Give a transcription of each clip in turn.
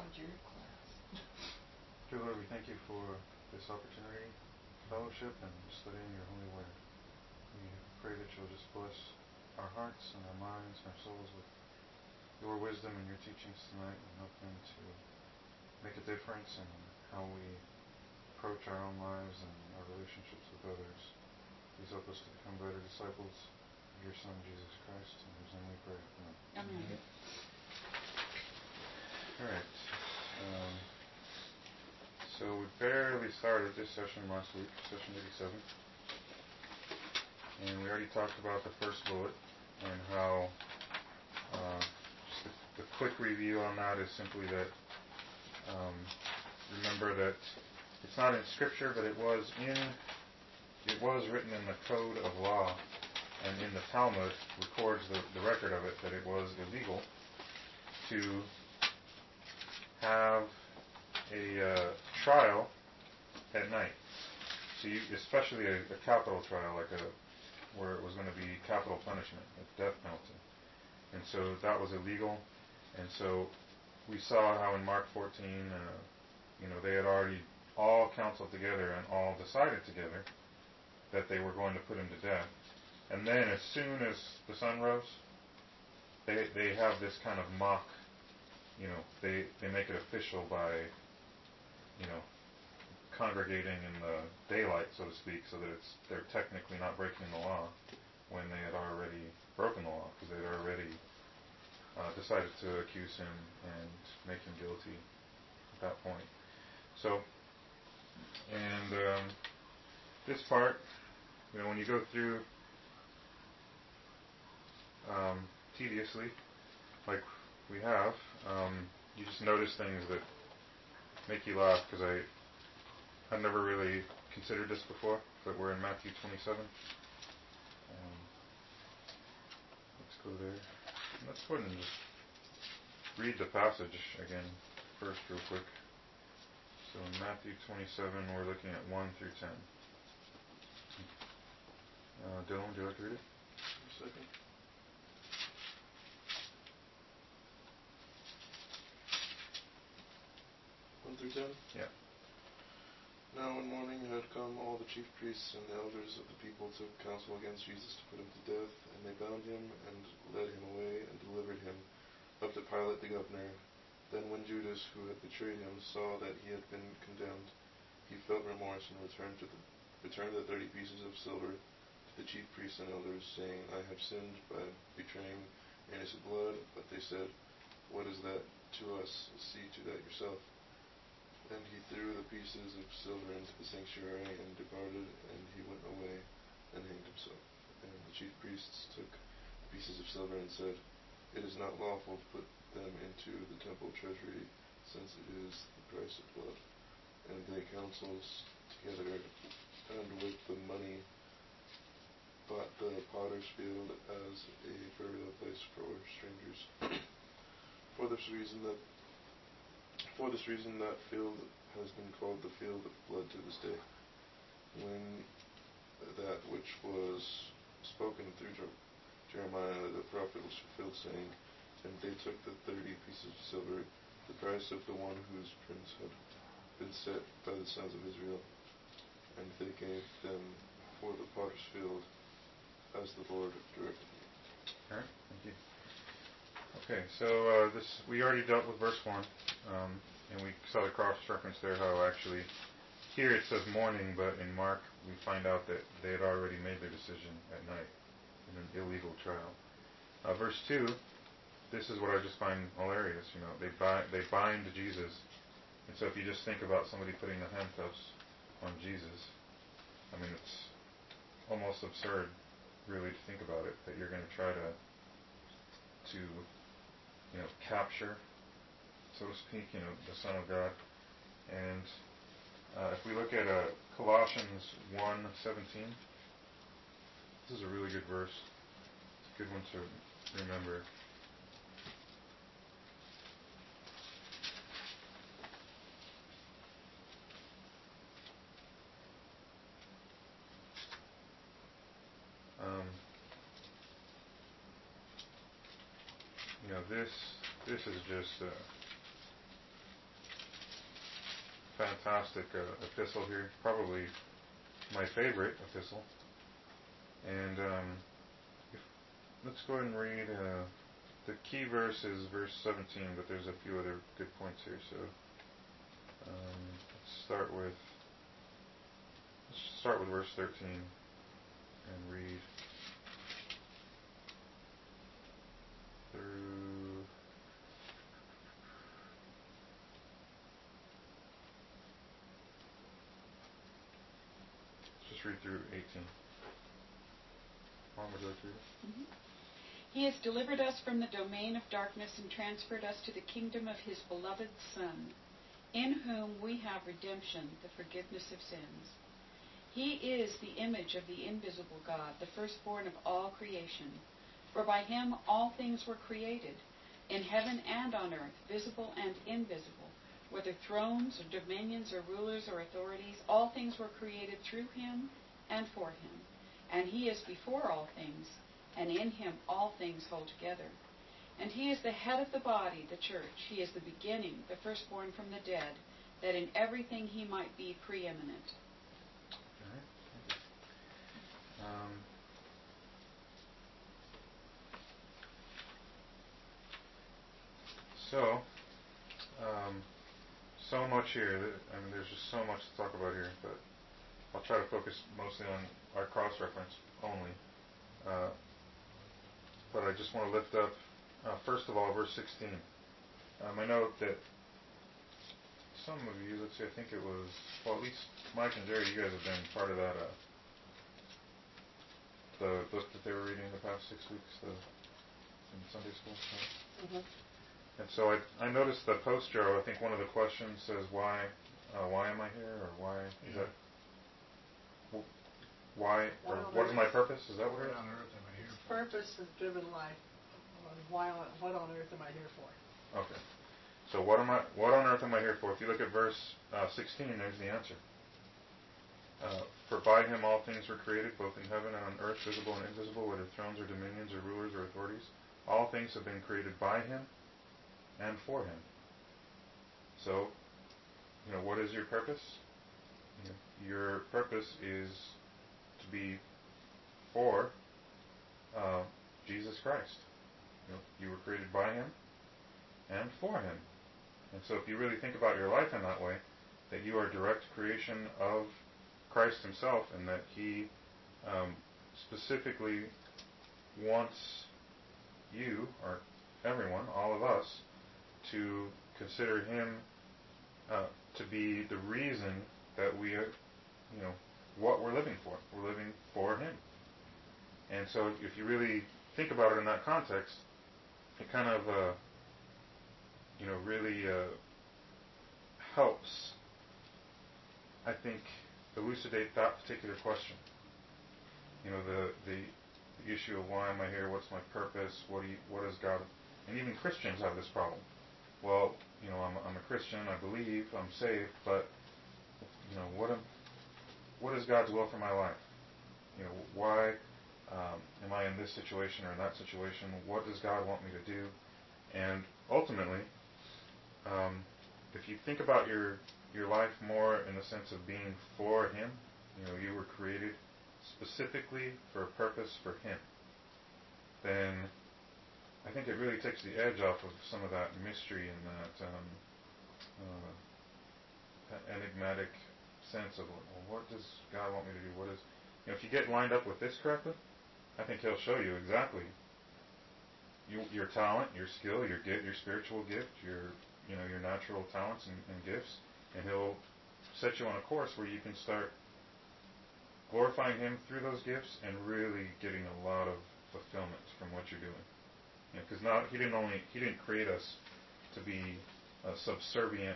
watch your class. Dear Lord, we thank you for this opportunity, fellowship, and studying your holy word. We pray that you'll just bless our hearts and our minds and our souls with your wisdom and your teachings tonight, and help them to make a difference in how we approach our own lives and our relationships with others. Please help us to become better disciples of your Son, Jesus Christ, in whose name we pray. Amen. Amen. All right. So we barely started this session last week, session 87. And we already talked about the first bullet and how just the quick review on that is simply that remember that it's not in Scripture, but it was written in the Code of Law, and in the Talmud records the record of it, that it was illegal to have a trial at night. So especially a capital trial, where it was going to be capital punishment, a death penalty. And so that was illegal. And so we saw how in Mark 14, they had already all counseled together and all decided together that they were going to put him to death. And then as soon as the sun rose, they have this kind of mock, they make it official by, congregating in the daylight, so to speak, so that they're technically not breaking the law when they had already broken the law, because they had already decided to accuse him and make him guilty at that point. So, and this part, when you go through tediously, like we have, you just notice things that make you laugh, because I've never really considered this before, but we're in Matthew 27. Let's go there. Let's go ahead and just read the passage again first real quick. So in Matthew 27, we're looking at 1 through 10. Dylan, would you like to read it? A second. One through 10? Yeah. Now when morning had come, all the chief priests and the elders of the people took counsel against Jesus to put him to death, and they bound him and led him away and delivered him up to Pilate the governor. Then when Judas, who had betrayed him, saw that he had been condemned, he felt remorse and returned the 30 pieces of silver to the chief priests and elders, saying, I have sinned by betraying innocent blood. But they said, What is that to us? See to that yourself. Then he threw the pieces of silver into the sanctuary and departed, and he went away and hanged himself. And the chief priests took the pieces of silver and said, It is not lawful to put them into the temple treasury, since it is the price of blood. And they counseled together, and with the money bought the potter's field as a burial place for strangers. For this reason, that field has been called the field of blood to this day. When that which was spoken through Jeremiah the prophet was fulfilled, saying, And they took the 30 pieces of silver, the price of the one whose prince had been set by the sons of Israel, and they gave them for the potter's field, as the Lord directed me. All right, thank you. Okay, so we already dealt with verse 1, and we saw the cross-reference there, how actually here it says morning, but in Mark we find out that they had already made their decision at night in an illegal trial. Verse 2, this is what I just find hilarious. They bind Jesus, and so if you just think about somebody putting the handcuffs on Jesus, it's almost absurd, really, to think about it, that you're going to try to capture, so to speak, the Son of God. And if we look at Colossians 1:17, this is a really good verse. It's a good one to remember. This is just fantastic epistle here, probably my favorite epistle. And let's go ahead and read. The key verse is verse 17, but there's a few other good points here. So let's start with verse 13 and read through. Let's just read through 18. Mom, would you like to read it? Mm-hmm. He has delivered us from the domain of darkness and transferred us to the kingdom of His beloved Son, in whom we have redemption, the forgiveness of sins. He is the image of the invisible God, the firstborn of all creation. For by Him all things were created, in heaven and on earth, visible and invisible, whether thrones or dominions or rulers or authorities, all things were created through Him and for Him. And He is before all things, and in Him all things hold together. And He is the head of the body, the church. He is the beginning, the firstborn from the dead, that in everything He might be preeminent. So much here. I mean, there's just so much to talk about here, but I'll try to focus mostly on our cross-reference only. But I just want to lift up, first of all, verse 16. I note that some of you, let's see, I think it was, well, at least Mike and Jerry, you guys have been part of that, the book that they were reading the past 6 weeks, in Sunday school. Right? Mm-hmm. And so I noticed the post, Joe. I think one of the questions says, why am I here? Or why is that? Why? Or what is my purpose? Is that what it is? What on earth am I here for? Purpose is driven life. What on earth am I here for? Okay. So what on earth am I here for? If you look at verse 16, there's the answer. For by Him all things were created, both in heaven and on earth, visible and invisible, whether thrones or dominions or rulers or authorities. All things have been created by Him and for Him. So, what is your purpose? Your purpose is to be for Jesus Christ. You were created by Him and for Him. And so if you really think about your life in that way, that you are direct creation of Christ Himself, and that He specifically wants you, or everyone, all of us, to consider Him to be the reason that we are, what we're living for. We're living for Him. And so if you really think about it in that context, it kind of, really helps, I think, elucidate that particular question. The issue of why am I here? What's my purpose? What is God? And even Christians have this problem. Well, I'm a Christian. I believe I'm saved, but what is God's will for my life? Why am I in this situation or in that situation? What does God want me to do? And ultimately, if you think about your life more in the sense of being for Him, you were created specifically for a purpose for Him, then I think it really takes the edge off of some of that mystery and that enigmatic sense of, well, what does God want me to do? What is, if you get lined up with this correctly, I think He'll show you exactly your talent, your skill, your gift, your spiritual gift, your natural talents and gifts, and He'll set you on a course where you can start glorifying Him through those gifts and really getting a lot of fulfillment from what you're doing. Because He didn't create us to be subservient,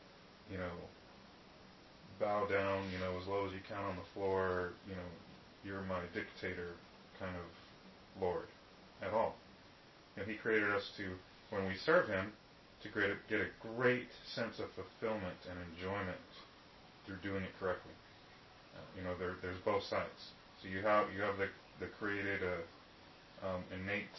bow down, as low as you can on the floor, you're my dictator kind of Lord at all. He created us to, when we serve Him, to get a great sense of fulfillment and enjoyment through doing it correctly. There's both sides. So you have the created innate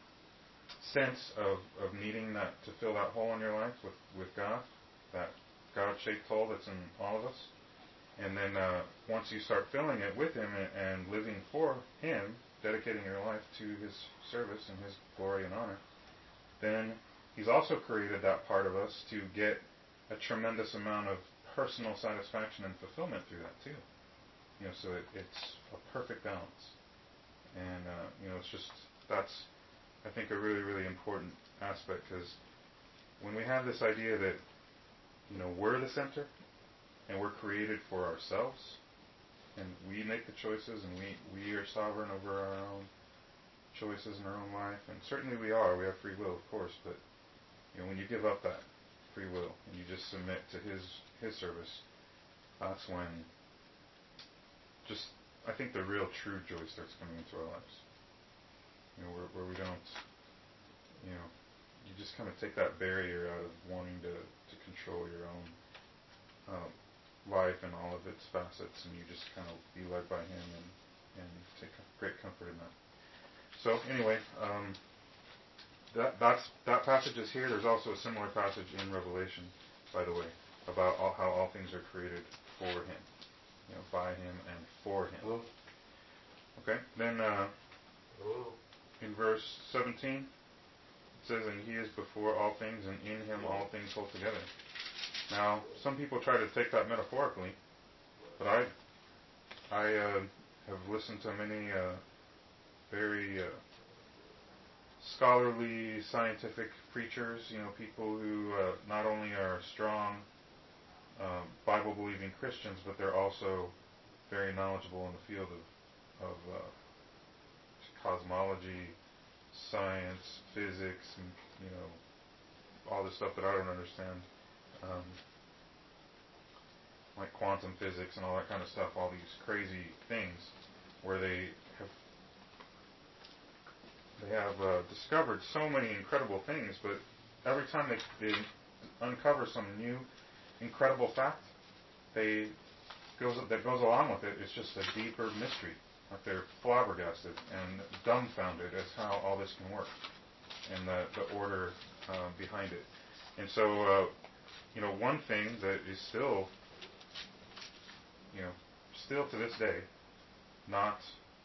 sense of needing that to fill that hole in your life with God, that God-shaped hole that's in all of us. And then once you start filling it with Him and living for Him, dedicating your life to His service and His glory and honor, then He's also created that part of us to get a tremendous amount of personal satisfaction and fulfillment through that too. So it's a perfect balance. And, it's just, that's, I think, a really, really important aspect, because when we have this idea that, we're the center, and we're created for ourselves, and we make the choices, and we are sovereign over our own choices in our own life, and certainly we have free will, of course, but, when you give up that free will, and you just submit to His service, that's when I think the real true joy starts coming into our lives. Where we don't, you just kind of take that barrier out of wanting to control your own life and all of its facets, and you just kind of be led by Him and take great comfort in that. So anyway, that passage is here. There's also a similar passage in Revelation, by the way, about how all things are created for Him, by Him and for Him. Hello? Okay, then Hello? in verse 17, it says, "And He is before all things, and in Him all things hold together." Now, some people try to take that metaphorically, but I have listened to many very scholarly, scientific preachers, people who not only are strong Bible-believing Christians, but they're also very knowledgeable in the field of cosmology, science, physics, and all this stuff that I don't understand, like quantum physics and all that kind of stuff. All these crazy things where they have discovered so many incredible things, but every time they uncover some new incredible fact, that goes along with it, it's just a deeper mystery. Like they're flabbergasted and dumbfounded as how all this can work and the order behind it. And so, one thing that is still to this day not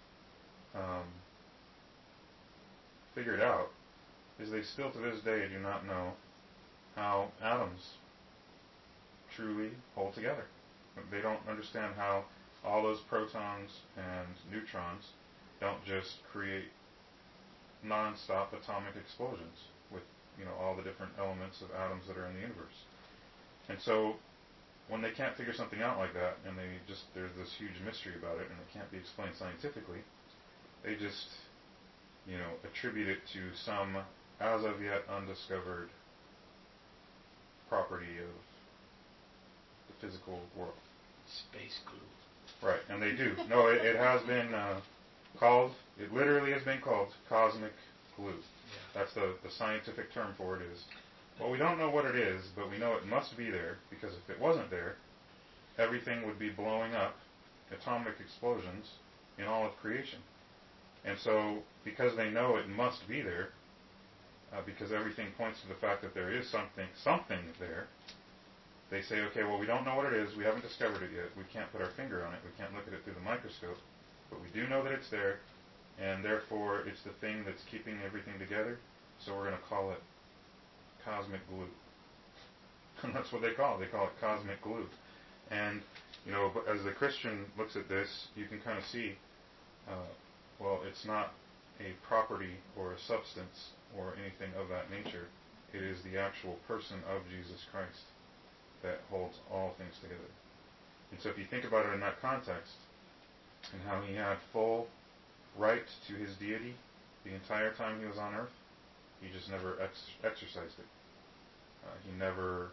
figured out is they still to this day do not know how atoms truly hold together. They don't understand how all those protons and neutrons don't just create non-stop atomic explosions with all the different elements of atoms that are in the universe. And so when they can't figure something out like that, and there's this huge mystery about it, and it can't be explained scientifically, they just attribute it to some as of yet undiscovered property of the physical world. Space glue. Right, and they do. No, it has been called, it literally has been called cosmic glue. Yeah. That's the scientific term for it is. Well, we don't know what it is, but we know it must be there, because if it wasn't there, everything would be blowing up, atomic explosions, in all of creation. And so, because they know it must be there, because everything points to the fact that there is something there, they say, okay, well, we don't know what it is, we haven't discovered it yet, we can't put our finger on it, we can't look at it through the microscope, but we do know that it's there, and therefore it's the thing that's keeping everything together, so we're going to call it cosmic glue. And that's what they call it. They call it cosmic glue. And, as the Christian looks at this, you can kind of see, well, it's not a property or a substance or anything of that nature. It is the actual person of Jesus Christ that holds all things together. And so if you think about it in that context, and how He had full right to His deity the entire time He was on earth, He just never exercised it. He never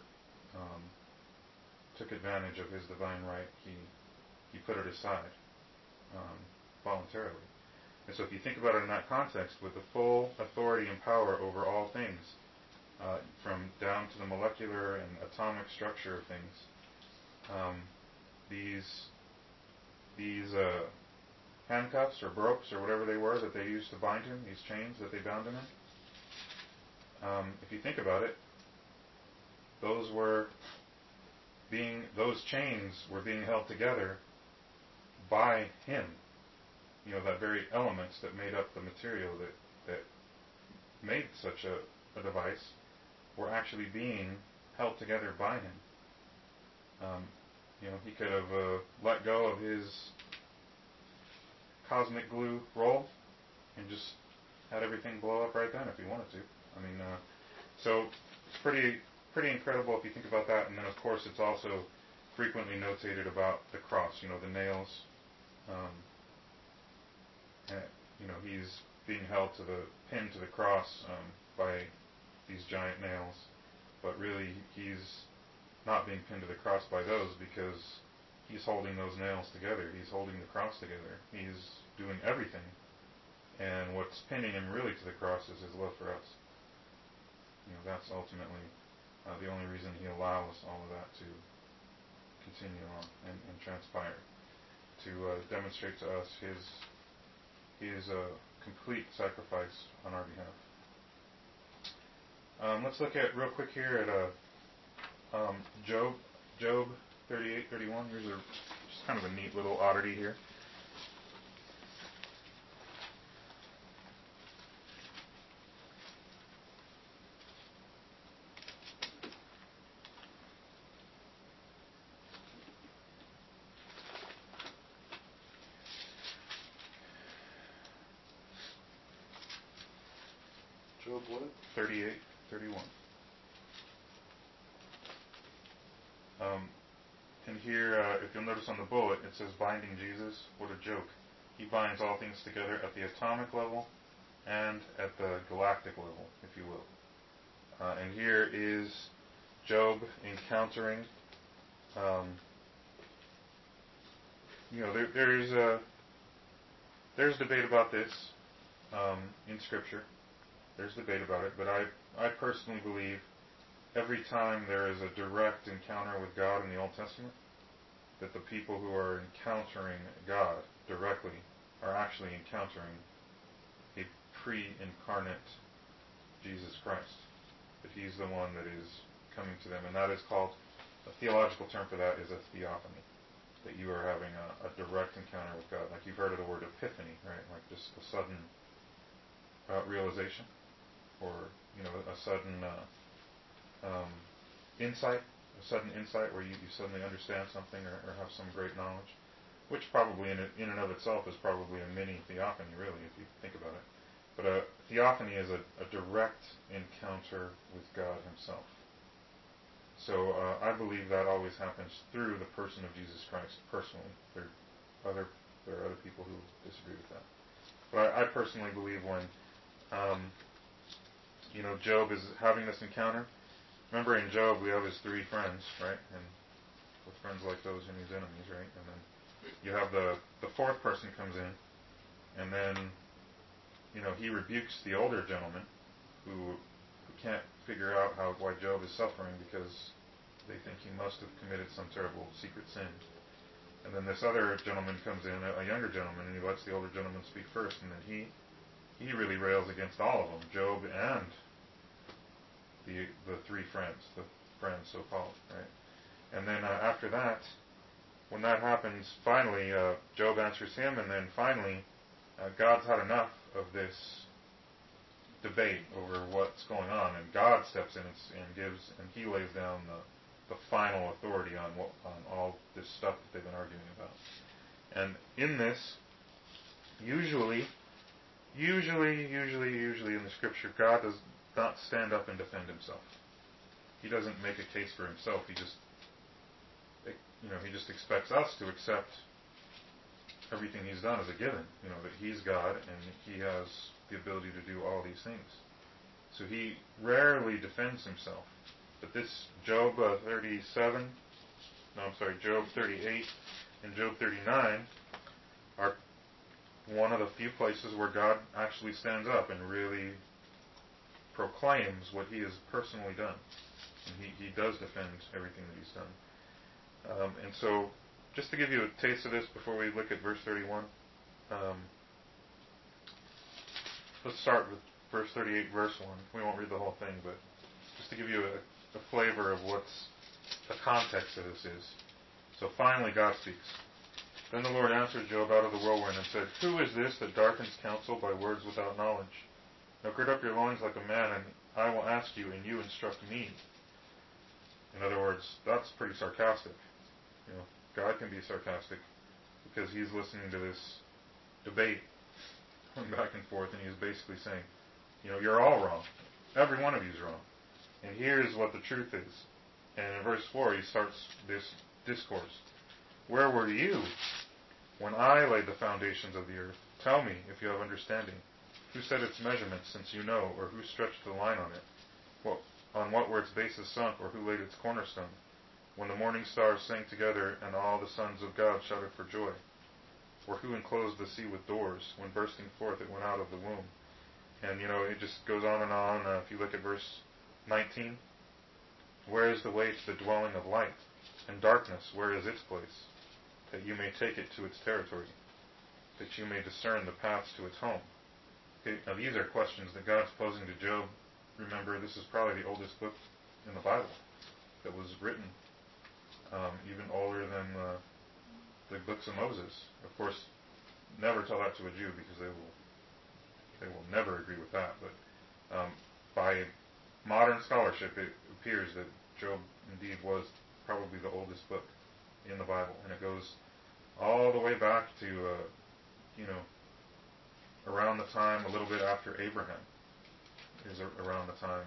took advantage of His divine right. He put it aside voluntarily. And so if you think about it in that context, with the full authority and power over all things, from down to the molecular and atomic structure of things, these handcuffs or ropes or whatever they were that they used to bind Him, these chains that they bound Him in, if you think about it, those were those chains were being held together by him. That very elements that made up the material that made such a device were actually being held together by him. He could have let go of his cosmic glue roll and just had everything blow up right then if he wanted to. So it's pretty incredible if you think about that. And then, of course, it's also frequently notated about the cross, the nails. He's being held pinned to the cross by these giant nails. But really, he's not being pinned to the cross by those because he's holding those nails together. He's holding the cross together. He's doing everything. And what's pinning him really to the cross is his love for us. That's ultimately the only reason he allows all of that to continue on and transpire, to demonstrate to us his complete sacrifice on our behalf. Let's look at real quick here at Job 38:31. Here's just kind of a neat little oddity here. Job what? 38:31. And here, if you'll notice on the bullet, it says binding Jesus. What a joke. He binds all things together at the atomic level and at the galactic level, if you will. And here is Job encountering, there's debate about this in Scripture. There's debate about it, but I personally believe every time there is a direct encounter with God in the Old Testament, that the people who are encountering God directly are actually encountering a pre-incarnate Jesus Christ. That he's the one that is coming to them, and that is called, a theological term for that is a theophany. That you are having a direct encounter with God. Like you've heard of the word epiphany, right? Like just a sudden realization, or a sudden insight, where you suddenly understand something or have some great knowledge, which probably in and of itself is probably a mini theophany, really, if you think about it. But a theophany is a direct encounter with God himself. So I believe that always happens through the person of Jesus Christ personally. There are other people who disagree with that. But I personally believe when Job is having this encounter. Remember, in Job we have his three friends, right? And with friends like those and his enemies, right? And then you have the fourth person comes in, and then he rebukes the older gentleman who can't figure out why Job is suffering because they think he must have committed some terrible secret sin. And then this other gentleman comes in, a younger gentleman, and he lets the older gentleman speak first, and then he really rails against all of them, Job and the three friends, the friends so-called, right? And then after that, when that happens, finally Job answers him, and then finally God's had enough of this debate over what's going on, and God steps in and he lays down the final authority on all this stuff that they've been arguing about. And in this, usually in the Scripture, God does not stand up and defend himself. He doesn't make a case for himself. He just expects us to accept everything he's done as a given. That he's God and he has the ability to do all these things. So he rarely defends himself. But this Job 38 and Job 39 are one of the few places where God actually stands up and really proclaims what he has personally done. And he does defend everything that he's done. And so, just to give you a taste of this before we look at verse 31, let's start with verse 38, verse 1. We won't read the whole thing, but just to give you a flavor of what's the context of this is. So finally God speaks. Then the Lord answered Job out of the whirlwind and said, Who is this that darkens counsel by words without knowledge? Now gird up your loins like a man, and I will ask you, and you instruct me. In other words, that's pretty sarcastic. God can be sarcastic because he's listening to this debate going back and forth, and he's basically saying, you're all wrong. Every one of you is wrong. And here's what the truth is. And in verse 4, he starts this discourse. Where were you when I laid the foundations of the earth? Tell me, if you have understanding. Who set its measurements, since you know, or who stretched the line on it? On what were its bases sunk, or who laid its cornerstone? When the morning stars sang together, and all the sons of God shouted for joy? Or who enclosed the sea with doors? When bursting forth it went out of the womb. And, it just goes on and on. If you look at verse 19, where is the way to the dwelling of light? And darkness, where is its place? That you may take it to its territory, that you may discern the paths to its home. Okay, now these are questions that God's posing to Job. Remember, this is probably the oldest book in the Bible that was written, even older than the books of Moses. Of course, never tell that to a Jew because they will never agree with that. But by modern scholarship, it appears that Job indeed was probably the oldest book in the Bible, and it goes all the way back to around the time, a little bit after Abraham is around the time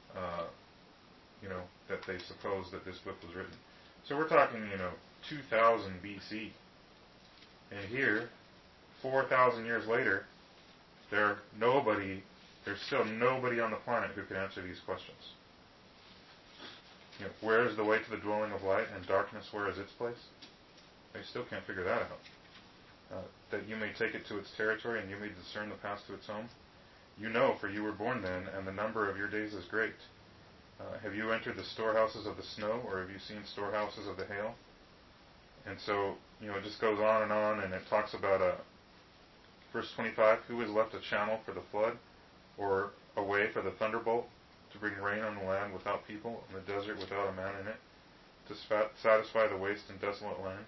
that they suppose that this book was written. So we're talking 2000 BC, and here 4,000 years later, there's still nobody on the planet who can answer these questions. Where is the way to the dwelling of light, and darkness, where is its place? They still can't figure that out. That you may take it to its territory, and you may discern the path to its home. You know, for you were born then, and the number of your days is great. Have you entered the storehouses of the snow, or have you seen storehouses of the hail? And so, it just goes on, and it talks about, verse 25, who has left a channel for the flood, or a way for the thunderbolt, to bring rain on the land without people, and the desert without a man in it, to satisfy the waste and desolate land.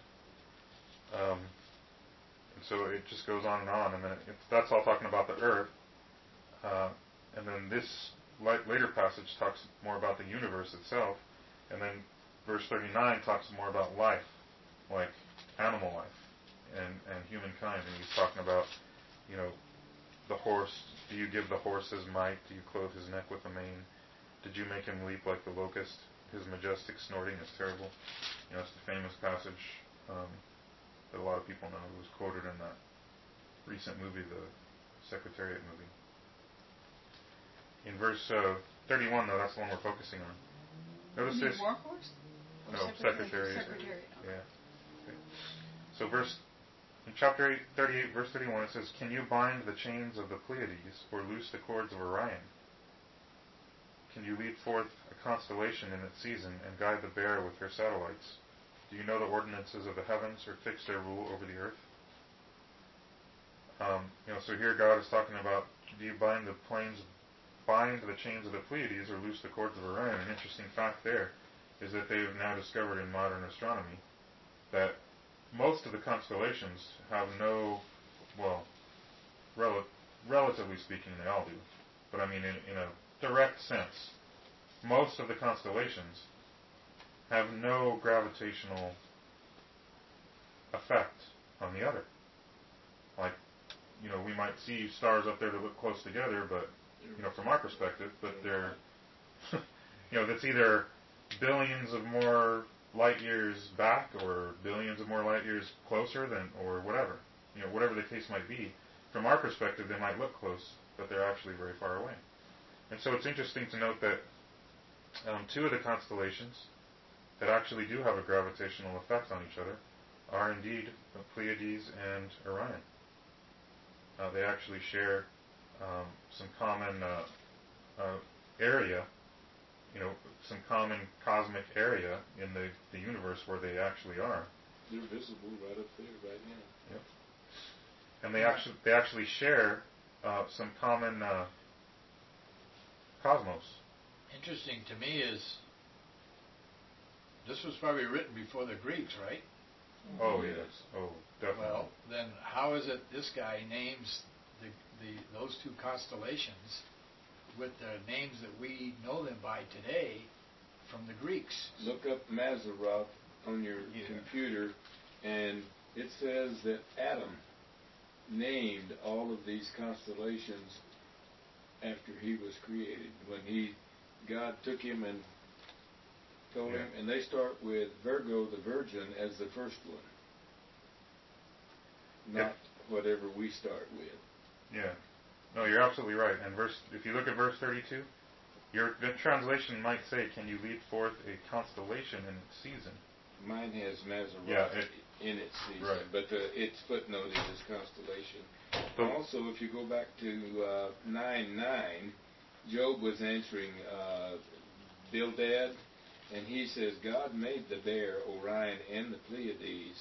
And so it just goes on, and then that's all talking about the earth. And then this later passage talks more about the universe itself, and then verse 39 talks more about life, like animal life and humankind, and he's talking about, the horse. Do you give the horse his might? Do you clothe his neck with a mane? Did you make him leap like the locust? His majestic snorting is terrible. It's the famous passage that a lot of people know. It was quoted in that recent movie, the Secretariat movie. In verse 31, though, that's the one we're focusing on. Notice this. War horse? No, Secretariat. Secretariat. Yeah. Okay. So in chapter 38, verse 31, it says, Can you bind the chains of the Pleiades, or loose the cords of Orion? Can you lead forth a constellation in its season, and guide the bear with her satellites? Do you know the ordinances of the heavens, or fix their rule over the earth? So here God is talking about, do you bind the chains of the Pleiades, or loose the cords of Orion? An interesting fact there is that they have now discovered in modern astronomy that most of the constellations have relatively speaking, they all do, but I mean in a direct sense, most of the constellations have no gravitational effect on the other. Like, we might see stars up there that look close together, but, from our perspective, but they're, that's either billions of more light years back or billions of more light years closer or whatever. Whatever the case might be. From our perspective, they might look close, but they're actually very far away. And so it's interesting to note that two of the constellations that actually do have a gravitational effect on each other are indeed the Pleiades and Orion. They actually share some common area, some common cosmic area in the universe where they actually are. They're visible right up there, right now. Yep. And they actually share some common cosmos. Interesting to me is This was probably written before the Greeks, right? Oh, yes. Oh, definitely. Well, then how is it this guy names those two constellations with the names that we know them by today from the Greeks? Look up Mazzaroth on your computer, and it says that Adam named all of these constellations after he was created. When God took him and told him, and they start with Virgo the Virgin as the first one, not whatever we start with. Yeah. No, you're absolutely right. And if you look at verse 32, the translation might say, "Can you lead forth a constellation in its season?" Mine has Mazzaroth in its season, right. but its footnote is constellation. So, also, if you go back to 9:9, Job was answering Bildad, and he says, God made the bear, Orion, and the Pleiades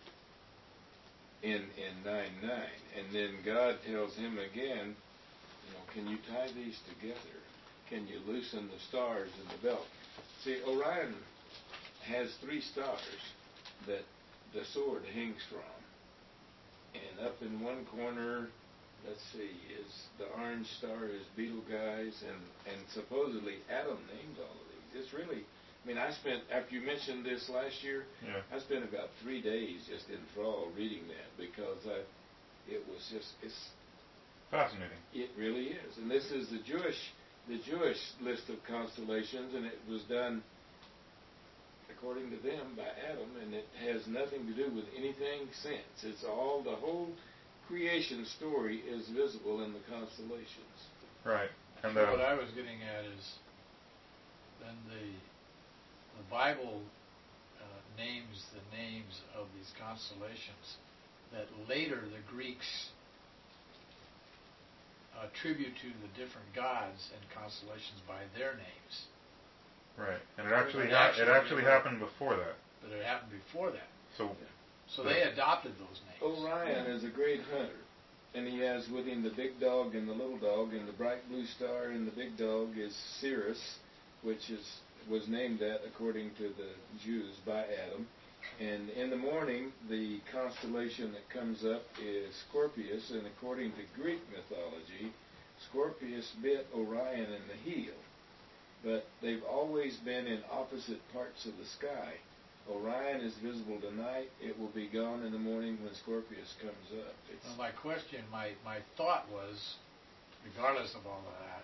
in 9:9. And then God tells him again, can you tie these together? Can you loosen the stars in the belt? See, Orion has 3 stars that the sword hangs from. And up in one corner, let's see, is the orange star is Betelgeuse, and supposedly Adam named all of these. It's really, after you mentioned this last year, I spent about 3 days just enthralled reading that, because it's fascinating. It really is. And this is the Jewish list of constellations, and it was done according to them by Adam, and it has nothing to do with anything since. It's all, the whole creation story is visible in the constellations. Right. And what I was getting at is, then the Bible names the names of these constellations that later the Greeks attribute to the different gods and constellations by their names. Right, and it actually happened before that. But it happened before that. So they adopted those names. Orion is a great hunter, and he has with him the big dog and the little dog, and the bright blue star in the big dog is Sirius, which was named that according to the Jews by Adam. And in the morning, the constellation that comes up is Scorpius, and according to Greek mythology, Scorpius bit Orion in the heel. But they've always been in opposite parts of the sky. Orion is visible tonight. It will be gone in the morning when Scorpius comes up. Well, my question, my thought was, regardless of all of that,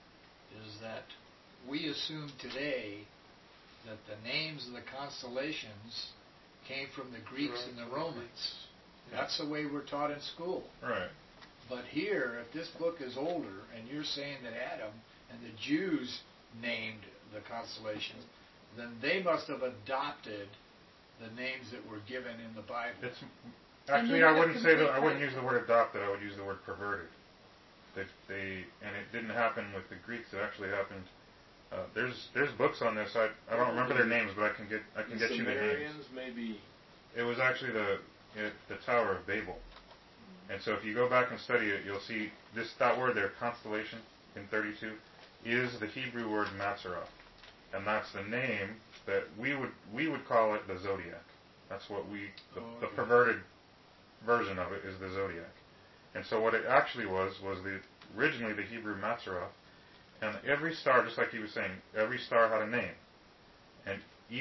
is that we assume today that the names of the constellations came from the Greeks and the Romans. That's the way we're taught in school. Right. But here, if this book is older, and you're saying that Adam and the Jews named the constellations, then they must have adopted the names that were given in the Bible. Actually, I wouldn't say that. I wouldn't use the word adopted. I would use the word perverted. And it didn't happen with the Greeks. It actually happened. There's books on this. I don't remember their names, but I can get you the names. Maybe. It was actually the Tower of Babel. And so if you go back and study it, you'll see that word there, constellation, in 32, is the Hebrew word Mazzaroth. And that's the name that we would call it the zodiac. That's what the perverted version of it is the zodiac. And so what it actually was originally the Hebrew Mazzaroth. And every star, just like he was saying, every star had a name. And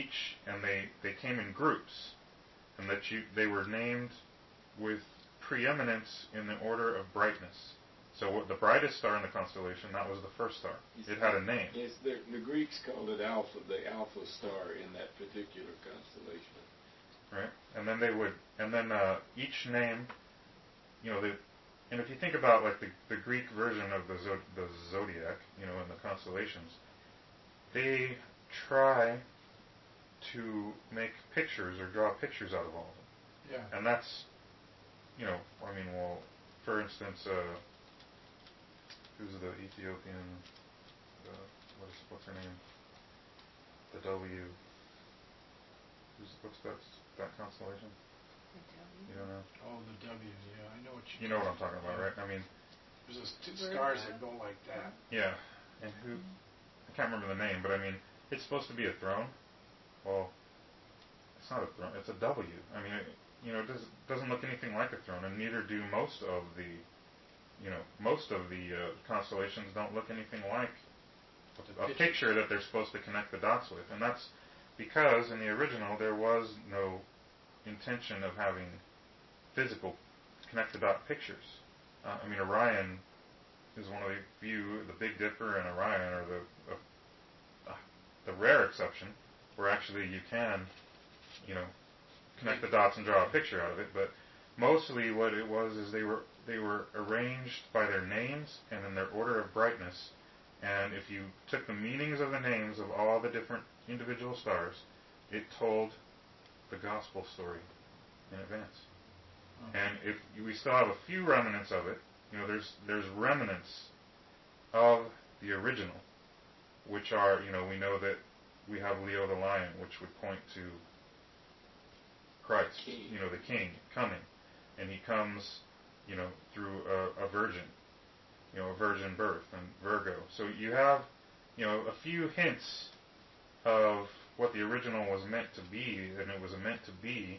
they came in groups. And they were named with preeminence in the order of brightness. So the brightest star in the constellation, that was the first star. It had a name. Yes, the Greeks called it Alpha, the Alpha star in that particular constellation. Right, and then each name, and if you think about like the Greek version of the zodiac, in the constellations, they try to make pictures or draw pictures out of all of them. Yeah. And that's, for instance, who's the Ethiopian? What's her name? The W. What's that constellation? You don't know? Oh, the W. Yeah, I know what you know what I'm talking about, right? There's those 2 stars that go like that. Yeah, and I can't remember the name, but it's supposed to be a throne. Well, not a throne. It's a W. I mean, it doesn't look anything like a throne, and neither do most of the constellations don't look anything like a picture that they're supposed to connect the dots with. And that's because in the original there was no intention of having physical connect the dot pictures. Orion is one of the few, the Big Dipper and Orion are the rare exception where actually you can, connect the dots and draw a picture out of it. But mostly what it was is they were arranged by their names and in their order of brightness. And if you took the meanings of the names of all the different individual stars, it told the gospel story in advance. And if we still have a few remnants of it, there's remnants of the original, which are, we know that we have Leo the lion, which would point to Christ, the King coming, and he comes, through a virgin, a virgin birth and Virgo. So you have, a few hints of what the original was meant to be, and it was meant to be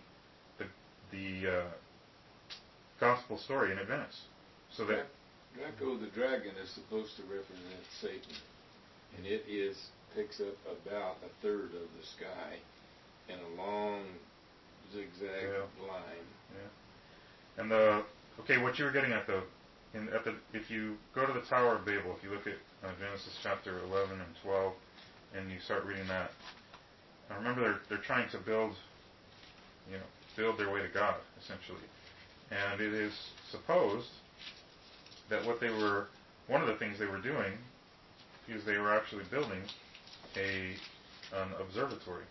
the gospel story in advance. So that Draco the dragon is supposed to represent Satan, and it picks up about a third of the sky in a long zigzag line. Yeah. And what you were getting at if you go to the Tower of Babel, if you look at Genesis chapter 11 and 12, and you start reading that, remember they're trying to build their way to God, essentially. And it is supposed that one of the things they were doing is they were actually building an observatory,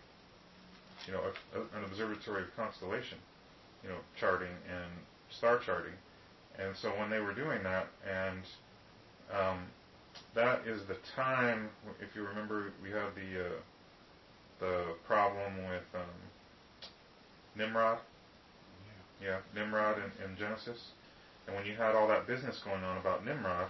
an observatory of constellation, charting and star charting. And so when they were doing that, and that is the time, if you remember, we had the problem with Nimrod. Yeah, Nimrod in Genesis. And when you had all that business going on about Nimrod,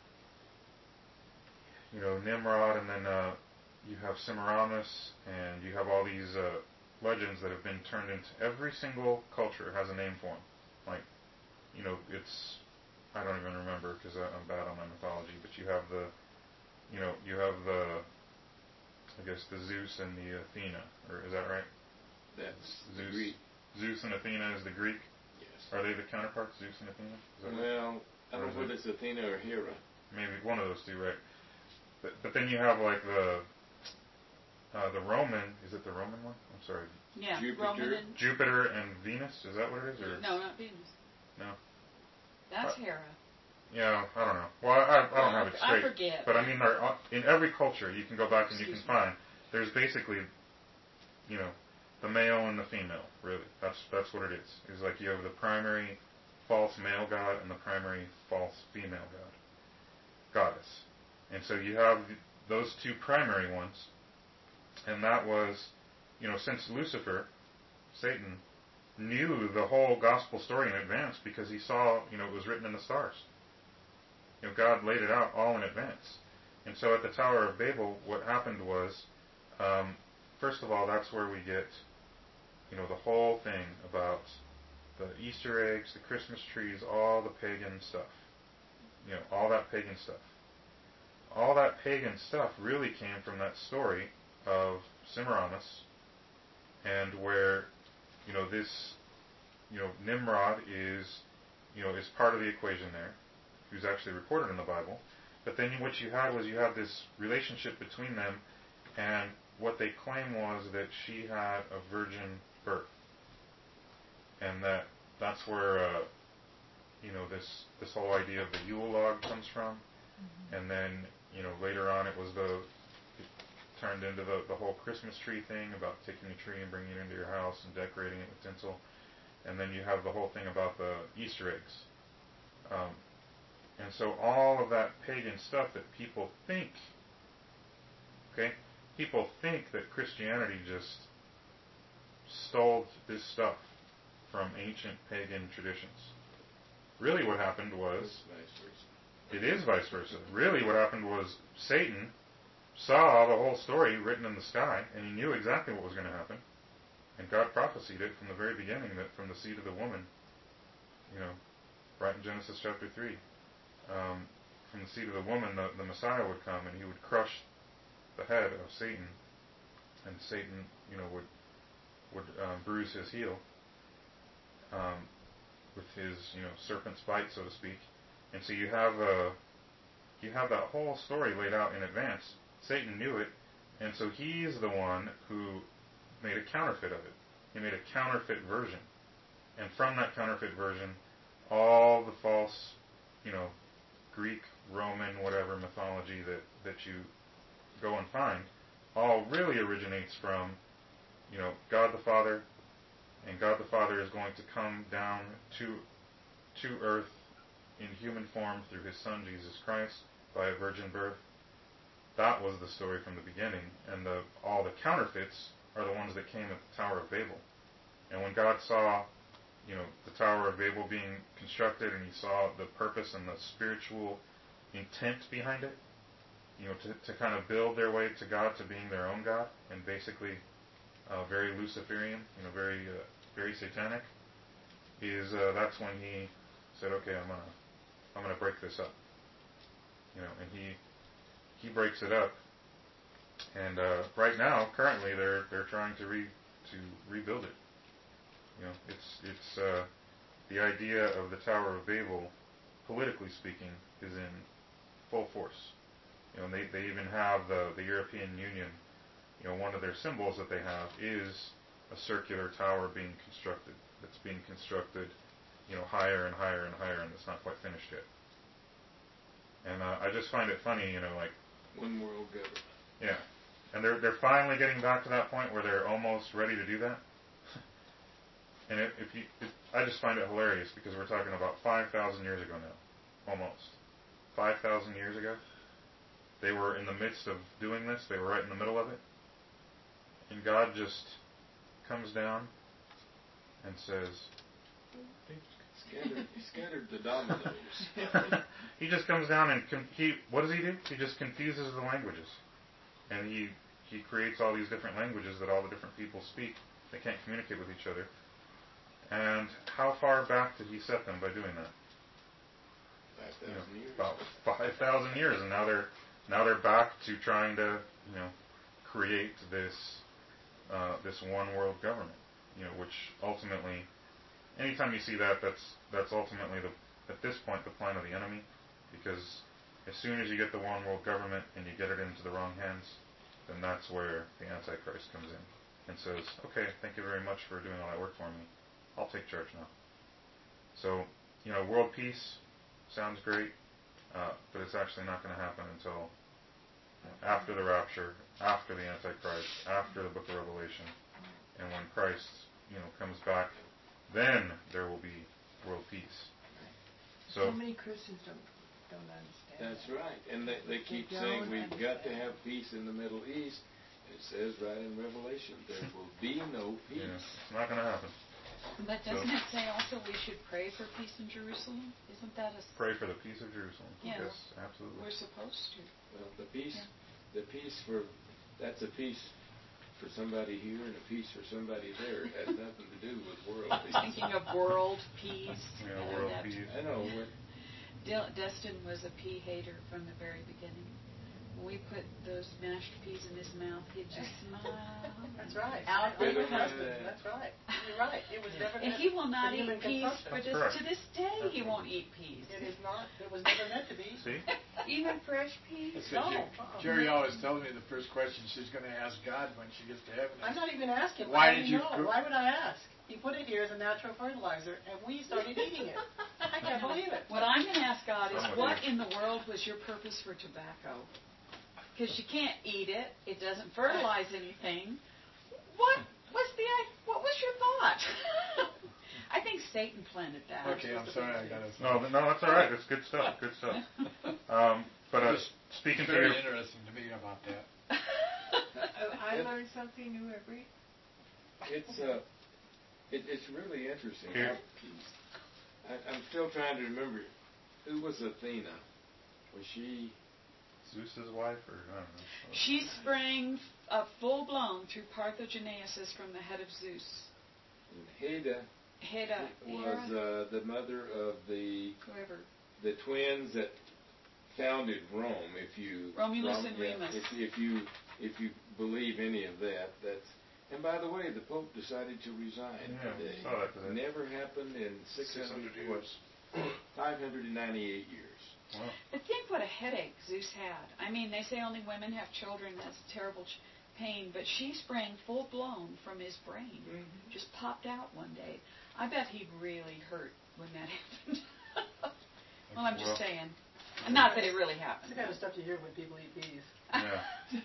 Nimrod, and then you have Semiramis, and you have all these legends that have been turned into every single culture has a name for them. Like, I don't even remember because I'm bad on my mythology, but you have the Zeus and the Athena, or is that right? That's Zeus. Greek. Zeus and Athena is the Greek? Yes. Are they the counterparts, Zeus and Athena? Well, I don't know whether it's Athena or Hera. Maybe one of those two, right? But then you have like the Roman, is it the Roman one? I'm sorry. Yeah, Jupiter and Venus, is that what it is? Or? No, not Venus. No. That's Hera. Yeah, I don't know. Well, I don't have it straight. I forget. But I mean, in every culture, you can go back and you can find, there's basically, the male and the female, really. That's what it is. It's like you have the primary false male god and the primary false female goddess. And so you have those two primary ones, and that was, since Lucifer, Satan, knew the whole gospel story in advance because he saw, it was written in the stars. God laid it out all in advance. And so at the Tower of Babel, what happened was, first of all, that's where we get, the whole thing about the Easter eggs, the Christmas trees, all the pagan stuff. All that pagan stuff. All that pagan stuff really came from that story of Semiramis, and where, this, Nimrod is part of the equation there, who's actually recorded in the Bible. But then what you had was you had this relationship between them, and what they claim was that she had a virgin birth, and that's where this whole idea of the Yule log comes from. Mm-hmm. And then later on it turned into the whole Christmas tree thing about taking a tree and bringing it into your house and decorating it with tinsel. And then you have the whole thing about the Easter eggs. And so all of that pagan stuff that people think that Christianity just stole this stuff from ancient pagan traditions. Really what happened was, it is vice versa. Really what happened was Satan saw the whole story written in the sky, and he knew exactly what was going to happen. And God prophesied it from the very beginning, that from the seed of the woman, right in Genesis chapter 3, from the seed of the woman, the Messiah would come, and he would crush the head of Satan, and Satan, would bruise his heel with his, serpent's bite, so to speak. And so you have that whole story laid out in advance. Satan knew it, and so he's the one who made a counterfeit of it. He made a counterfeit version. And from that counterfeit version, all the false, Greek, Roman, whatever mythology that you go and find, all really originates from, God the Father, and God the Father is going to come down to earth in human form through his Son, Jesus Christ, by a virgin birth. That was the story from the beginning, and all the counterfeits are the ones that came at the Tower of Babel. And when God saw, the Tower of Babel being constructed, and he saw the purpose and the spiritual intent behind it, to kind of build their way to God, to being their own God, and basically very Luciferian, very very satanic, that's when he said, okay, I'm gonna break this up, and he breaks it up, and right now, currently, they're trying to rebuild it. It's the idea of the Tower of Babel, politically speaking, is in full force. They even have the European Union. One of their symbols that they have is a circular tower being constructed. That's being constructed, higher and higher and higher, and it's not quite finished yet. And I just find it funny, like one world government. Yeah, and they're finally getting back to that point where they're almost ready to do that. And I just find it hilarious because we're talking about 5,000 years ago now, almost 5,000 years ago. They were in the midst of doing this. They were right in the middle of it. And God just comes down and says, He scattered the dominoes. He just comes down and what does he do? He just confuses the languages. And he creates all these different languages that all the different people speak. They can't communicate with each other. And how far back did he set them by doing that? 5,000 years. About 5,000 years, and now they're back to trying to create this one world government. Which ultimately, anytime you see that, that's ultimately at this point the plan of the enemy, because as soon as you get the one world government and you get it into the wrong hands, then that's where the Antichrist comes in and says, okay, thank you very much for doing all that work for me. I'll take charge now. So, world peace sounds great, but it's actually not going to happen until after the rapture, after the Antichrist, after the book of Revelation, and when Christ, comes back, then there will be world peace. So many Christians don't understand. That's right, and they keep saying we've got to have peace in the Middle East. It says right in Revelation, there will be no peace. Yeah, it's not going to happen. But doesn't it say also we should pray for peace in Jerusalem? Isn't that pray for the peace of Jerusalem? Yeah, yes, absolutely. We're supposed to. Well, the peace that's a peace for somebody here and a peace for somebody there. It has nothing to do with world peace. Thinking of world peace. Yeah, world peace. I know. Destin was a pea hater from the very beginning. When we put those mashed peas in his mouth, he'd just smile. That's right. Outward. That's right. You're right. It was never. And he will not eat peas to this day. He won't eat peas. It is not. It was never meant to be. See? Even fresh peas. Jerry always tells me the first question she's going to ask God when she gets to heaven. I'm not even asking. Why did you? Why would I ask? He put it here as a natural fertilizer, and we started eating it. I can't believe it. What I'm going to ask God is, what in the world was your purpose for tobacco? Because you can't eat it. It doesn't fertilize anything. What was your thought? I think Satan planted that. Okay, I'm sorry. I got to. No, that's all right. It's good stuff. Good stuff. But speaking to very you, interesting to me about that. I learned something new every. It's really interesting. Here. I'm still trying to remember who was Athena. Was she Zeus's wife, or I don't know. She sprang up full blown through Parthenogenesis from the head of Zeus. Heda Hera, was the mother of the whoever. twins that founded Rome. If you Romulus and Remus. If you believe any of that, that's. And by the way, the Pope decided to resign today. Saw that today. Never happened in 600 years. 598 years. Wow. But think what a headache Zeus had. I mean, they say only women have children. That's a terrible pain. But she sprang full blown from his brain. Mm-hmm. Just popped out one day. I bet he really hurt when that happened. Well, I'm just saying. Not that it really happened. It's the kind of stuff you hear when people eat peas. Yeah.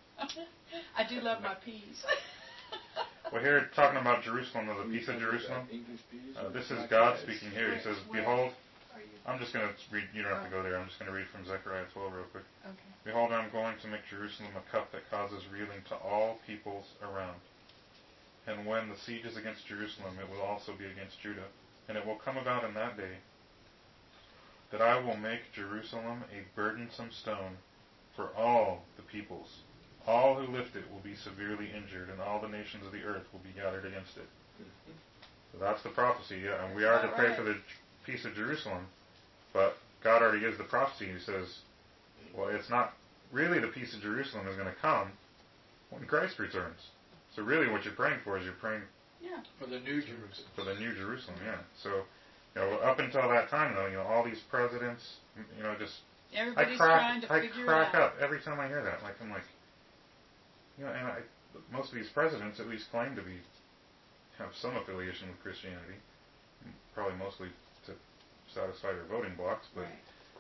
I do love my peas. Well, here, talking about Jerusalem, or the peace of Jerusalem, this is God speaking here. He says, Behold, I'm just going to read, you don't have to go there, I'm just going to read from Zechariah 12 real quick. Okay. Behold, I'm going to make Jerusalem a cup that causes reeling to all peoples around. And when the siege is against Jerusalem, it will also be against Judah. And it will come about in that day that I will make Jerusalem a burdensome stone for all the peoples. All who lift it will be severely injured, and all the nations of the earth will be gathered against it. Mm-hmm. So that's the prophecy, yeah. And we are to pray for the peace of Jerusalem, but God already gives the prophecy. He says, well, it's not really the peace of Jerusalem is going to come when Christ returns. So really what you're praying for is you're praying For the New Jerusalem. for the New Jerusalem, yeah. So, up until that time, though, all these presidents, just... Everybody's trying to figure it out. I crack up every time I hear that. I'm like, most of these presidents at least claim to have some affiliation with Christianity, probably mostly to satisfy their voting blocks, but,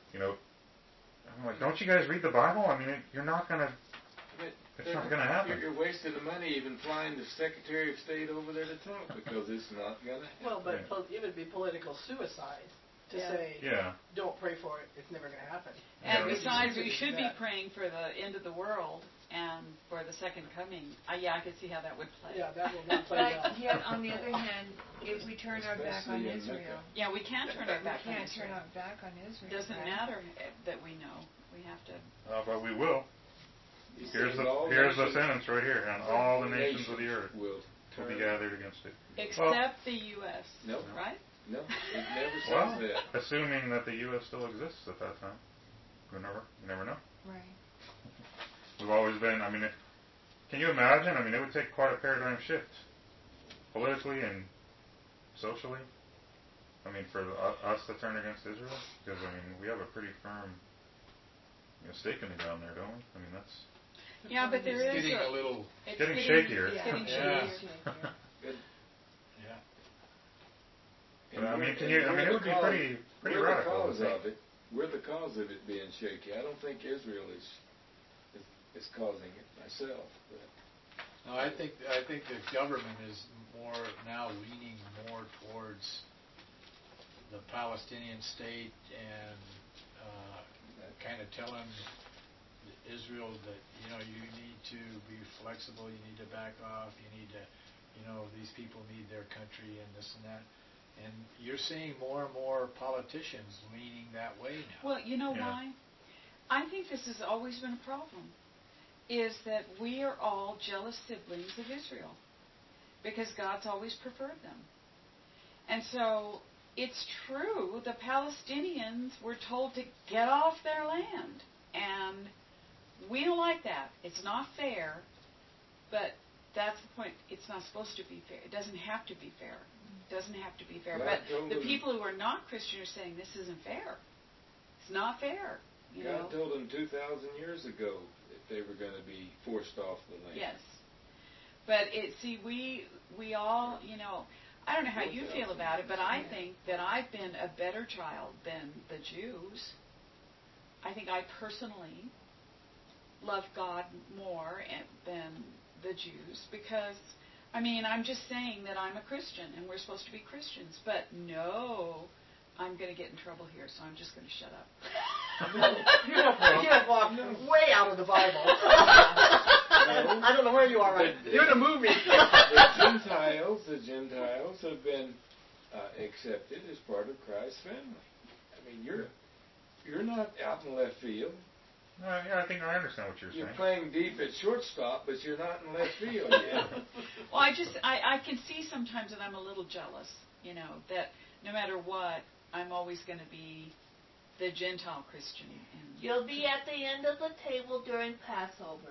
I'm like, don't you guys read the Bible? I mean, you're not going to... It's not going to happen. You're wasting the money even flying the Secretary of State over there to talk, because it's not going to happen. Well, but it would be political suicide to say, don't pray for it, it's never going to happen. And besides, we should be praying for the end of the world and for the second coming. I could see how that would play. Yeah, that will not play well. But yet, on the other hand, if we turn our back on Israel... Yeah, we can't turn our back on We can't Israel. turn our back on Israel. It doesn't matter that we know. We have to... But we will. Here's the sentence right here. And all the nations of the earth will be gathered against it. Except the U.S., right? No, it never says that. Assuming that the U.S. still exists at that time. You never know. Right. We've always been, can you imagine? It would take quite a paradigm shift. Politically and socially. For us to turn against Israel. Because, we have a pretty firm stake in the ground there, don't we? That's... Yeah, but there is a little... It's getting shakier. It's getting shakier. Yeah. But, it would be pretty radical. We're the cause of it being shaky. I don't think Israel is causing it myself. But. No, I think the government is more now leaning more towards the Palestinian state and kind of telling Israel that you need to be flexible, you need to back off, you need to, these people need their country and this and that. And you're seeing more and more politicians leaning that way now. Well, you know why? I think this has always been a problem, is that we are all jealous siblings of Israel because God's always preferred them. And so it's true, the Palestinians were told to get off their land. And we don't like that. It's not fair, but that's the point. It's not supposed to be fair. It doesn't have to be fair. It doesn't have to be fair. But the people who are not Christian are saying this isn't fair. It's not fair. God told them 2,000 years ago that they were going to be forced off the land. Yes. But we all, I don't know how you feel about it, but I think that I've been a better child than the Jews. I think I personally love God more than the Jews because, I'm just saying that I'm a Christian and we're supposed to be Christians. But no, I'm going to get in trouble here, so I'm just going to shut up. You have walked way out of the Bible. I don't know where you are right now. You're in a movie. The Gentiles have been accepted as part of Christ's family. You're not out in left field. Yeah, I think I understand what you're You're saying. playing deep at shortstop, but you're not in left field yet. Well, I can see sometimes that I'm a little jealous, that no matter what, I'm always going to be the Gentile Christian. You'll be at the end of the table during Passover.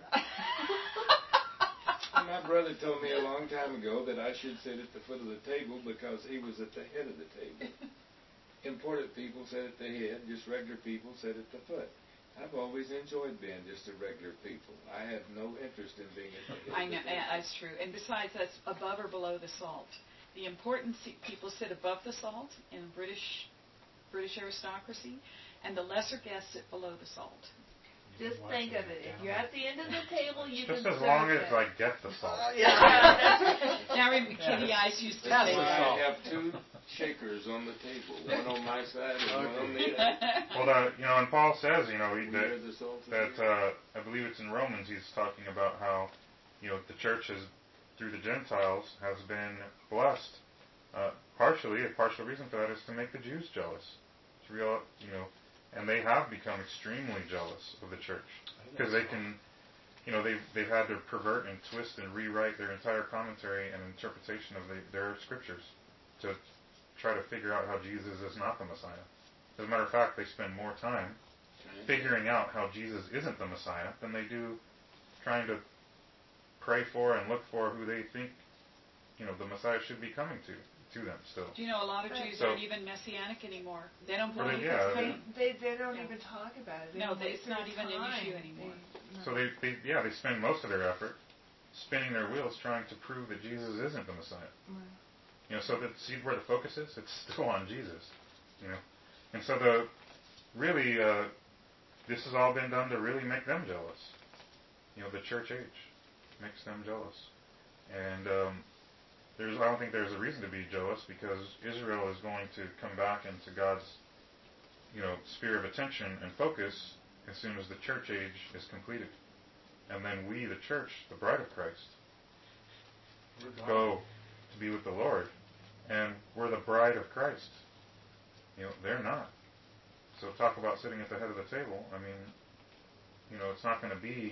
My brother told me a long time ago that I should sit at the foot of the table because he was at the head of the table. Important people sit at the head, just regular people sit at the foot. I've always enjoyed being just a regular people. I have no interest in being at the head. I know, that's true. And besides, that's above or below the salt. The important people sit above the salt in British aristocracy, and the lesser guests sit below the salt. Just think of it. If you're at the end of the table, you can Just as serve long as it. I get the salt. Now remember, Kitty Ice used to say I have two shakers on the table, one on my side and one on the other. Well, and Paul says, We are the salt of the earth. that I believe it's in Romans. He's talking about how, the church has, through the Gentiles, has been blessed. Partially, a partial reason for that is to make the Jews jealous. It's real, and they have become extremely jealous of the church because they can, they've had to pervert and twist and rewrite their entire commentary and interpretation of their scriptures to try to figure out how Jesus is not the Messiah. As a matter of fact, they spend more time figuring out how Jesus isn't the Messiah than they do trying to pray for and look for who they think, the Messiah should be coming to them still. Do you know a lot of Jews aren't even messianic anymore? They don't believe They don't even talk about it. it's not even an issue anymore. So they spend most of their effort spinning their wheels trying to prove that Jesus isn't the Messiah. Right. So see where the focus is? It's still on Jesus. And so this has all been done to really make them jealous. The church age makes them jealous. And I don't think there's a reason to be jealous because Israel is going to come back into God's, sphere of attention and focus as soon as the church age is completed. And then we, the church, the bride of Christ, go to be with the Lord. And we're the bride of Christ. They're not. So talk about sitting at the head of the table. I mean, it's not going to be,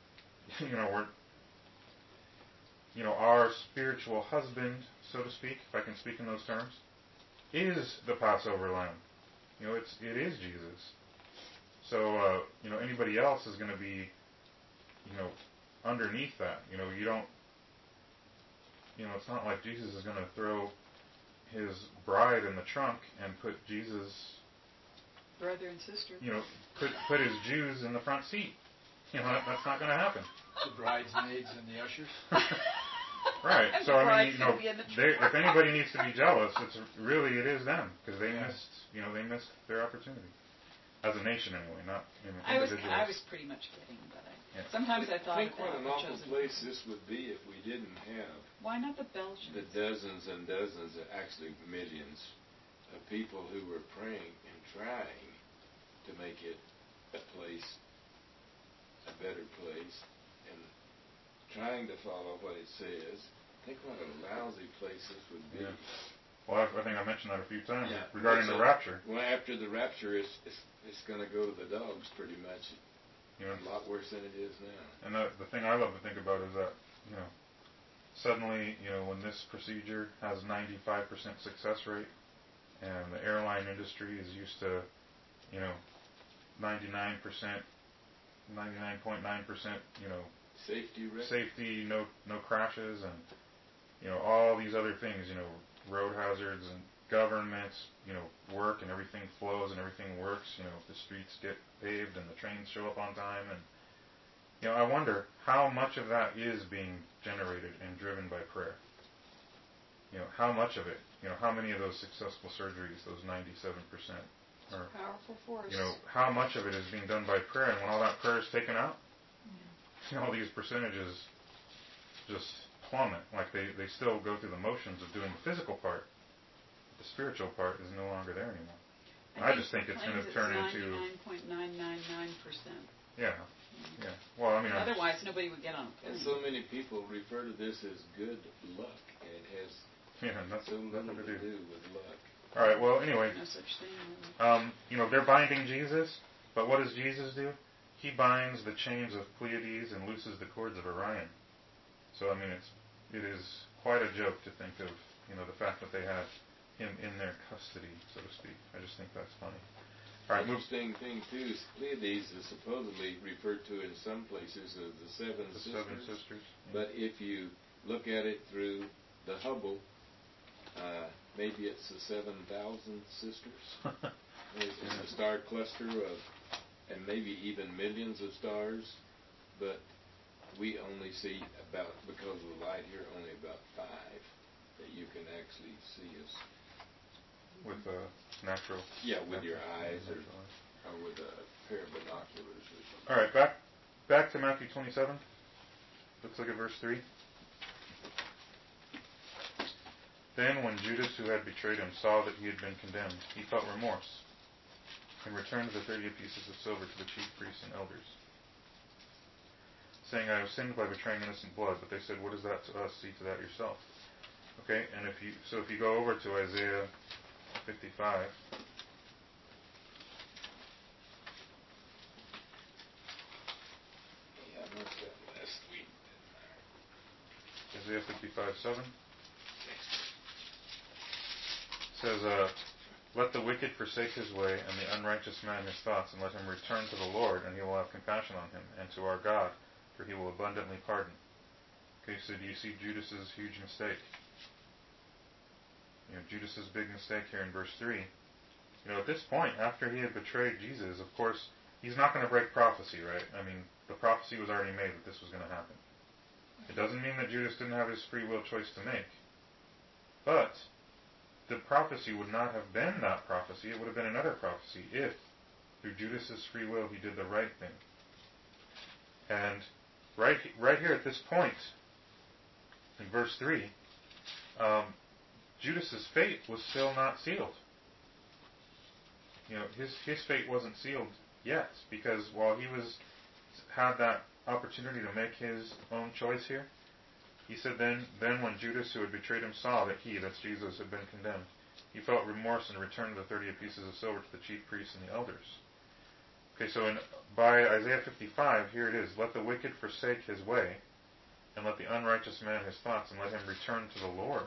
our spiritual husband, so to speak, if I can speak in those terms, is the Passover lamb. It is Jesus. So, anybody else is going to be, underneath that. You don't, it's not like Jesus is going to throw his bride in the trunk and put Jesus, Brother and sister. put his Jews in the front seat. That's not going to happen. The bridesmaids and the ushers. Right. So I mean, if anybody needs to be jealous, it is them because they missed their opportunity as a nation anyway, not individuals. I was pretty much kidding, but sometimes I thought. Think what an awful place this would be if we didn't have. Why not the Belgians? The dozens and dozens, actually millions, of people who were praying and trying to make it a better place, and trying to follow what it says. Think what a lousy place this would be. Yeah. Well, I think I mentioned that a few times regarding the rapture. Well, after the rapture, it's going to go to the dogs pretty much. A lot worse than it is now. And the thing I love to think about is that, suddenly, when this procedure has 95% success rate, and the airline industry is used to, 99.9%, safety, no crashes, and all these other things, road hazards and governments, work and everything flows and everything works. The streets get paved and the trains show up on time, and I wonder how much of that is being generated and driven by prayer. How much of it? How many of those successful surgeries, those 97%? Or, powerful force. How much of it is being done by prayer, and when all that prayer is taken out, all these percentages just plummet. Like they still go through the motions of doing the physical part. The spiritual part is no longer there anymore. I just think it's going to turn into 99.999%. Yeah. Well, I mean, otherwise nobody would get on. And so many people refer to this as good luck, and it has so little to do with luck. All right. Well, anyway, no such thing. they're binding Jesus, but what does Jesus do? he binds the chains of Pleiades and looses the cords of Orion. So I mean, it is quite a joke to think of, the fact that they had him in their custody, so to speak. I just think that's funny. All right, interesting thing too is Pleiades is supposedly referred to in some places as the seven sisters. Seven sisters. Yeah. But if you look at it through the Hubble, maybe it's the 7,000 sisters. It's a star cluster of, and maybe even millions of stars, but we only see about, because of the light here, only about 5 that you can actually see us. With natural. Yeah, with your eyes or with a pair of binoculars or something. All right, back to Matthew 27. Let's look at verse 3. Then when Judas, who had betrayed him, saw that he had been condemned, he felt remorse, and returned the 30 pieces of silver to the chief priests and elders, saying, I have sinned by betraying innocent blood. But they said, what is that to us? See to that yourself. Okay, and if you go over to Isaiah 55. Yeah, I missed that last week. Isaiah 55:7 says, let the wicked forsake his way, and the unrighteous man his thoughts, and let him return to the Lord, and he will have compassion on him, and to our God, for he will abundantly pardon. Okay, so do you see Judas's huge mistake? Judas's big mistake here in verse 3. At this point, after he had betrayed Jesus, of course, he's not going to break prophecy, right? I mean, the prophecy was already made that this was going to happen. It doesn't mean that Judas didn't have his free will choice to make. But the prophecy would not have been that prophecy. It would have been another prophecy if, through Judas's free will, he did the right thing. And right here at this point, in verse 3, Judas's fate was still not sealed. His fate wasn't sealed yet, because while he had that opportunity to make his own choice here, he said, then when Judas, who had betrayed him, saw that he, that's Jesus, had been condemned, he felt remorse and returned the 30 pieces of silver to the chief priests and the elders. Okay, so by Isaiah 55, here it is, let the wicked forsake his way, and let the unrighteous man his thoughts, and let him return to the Lord.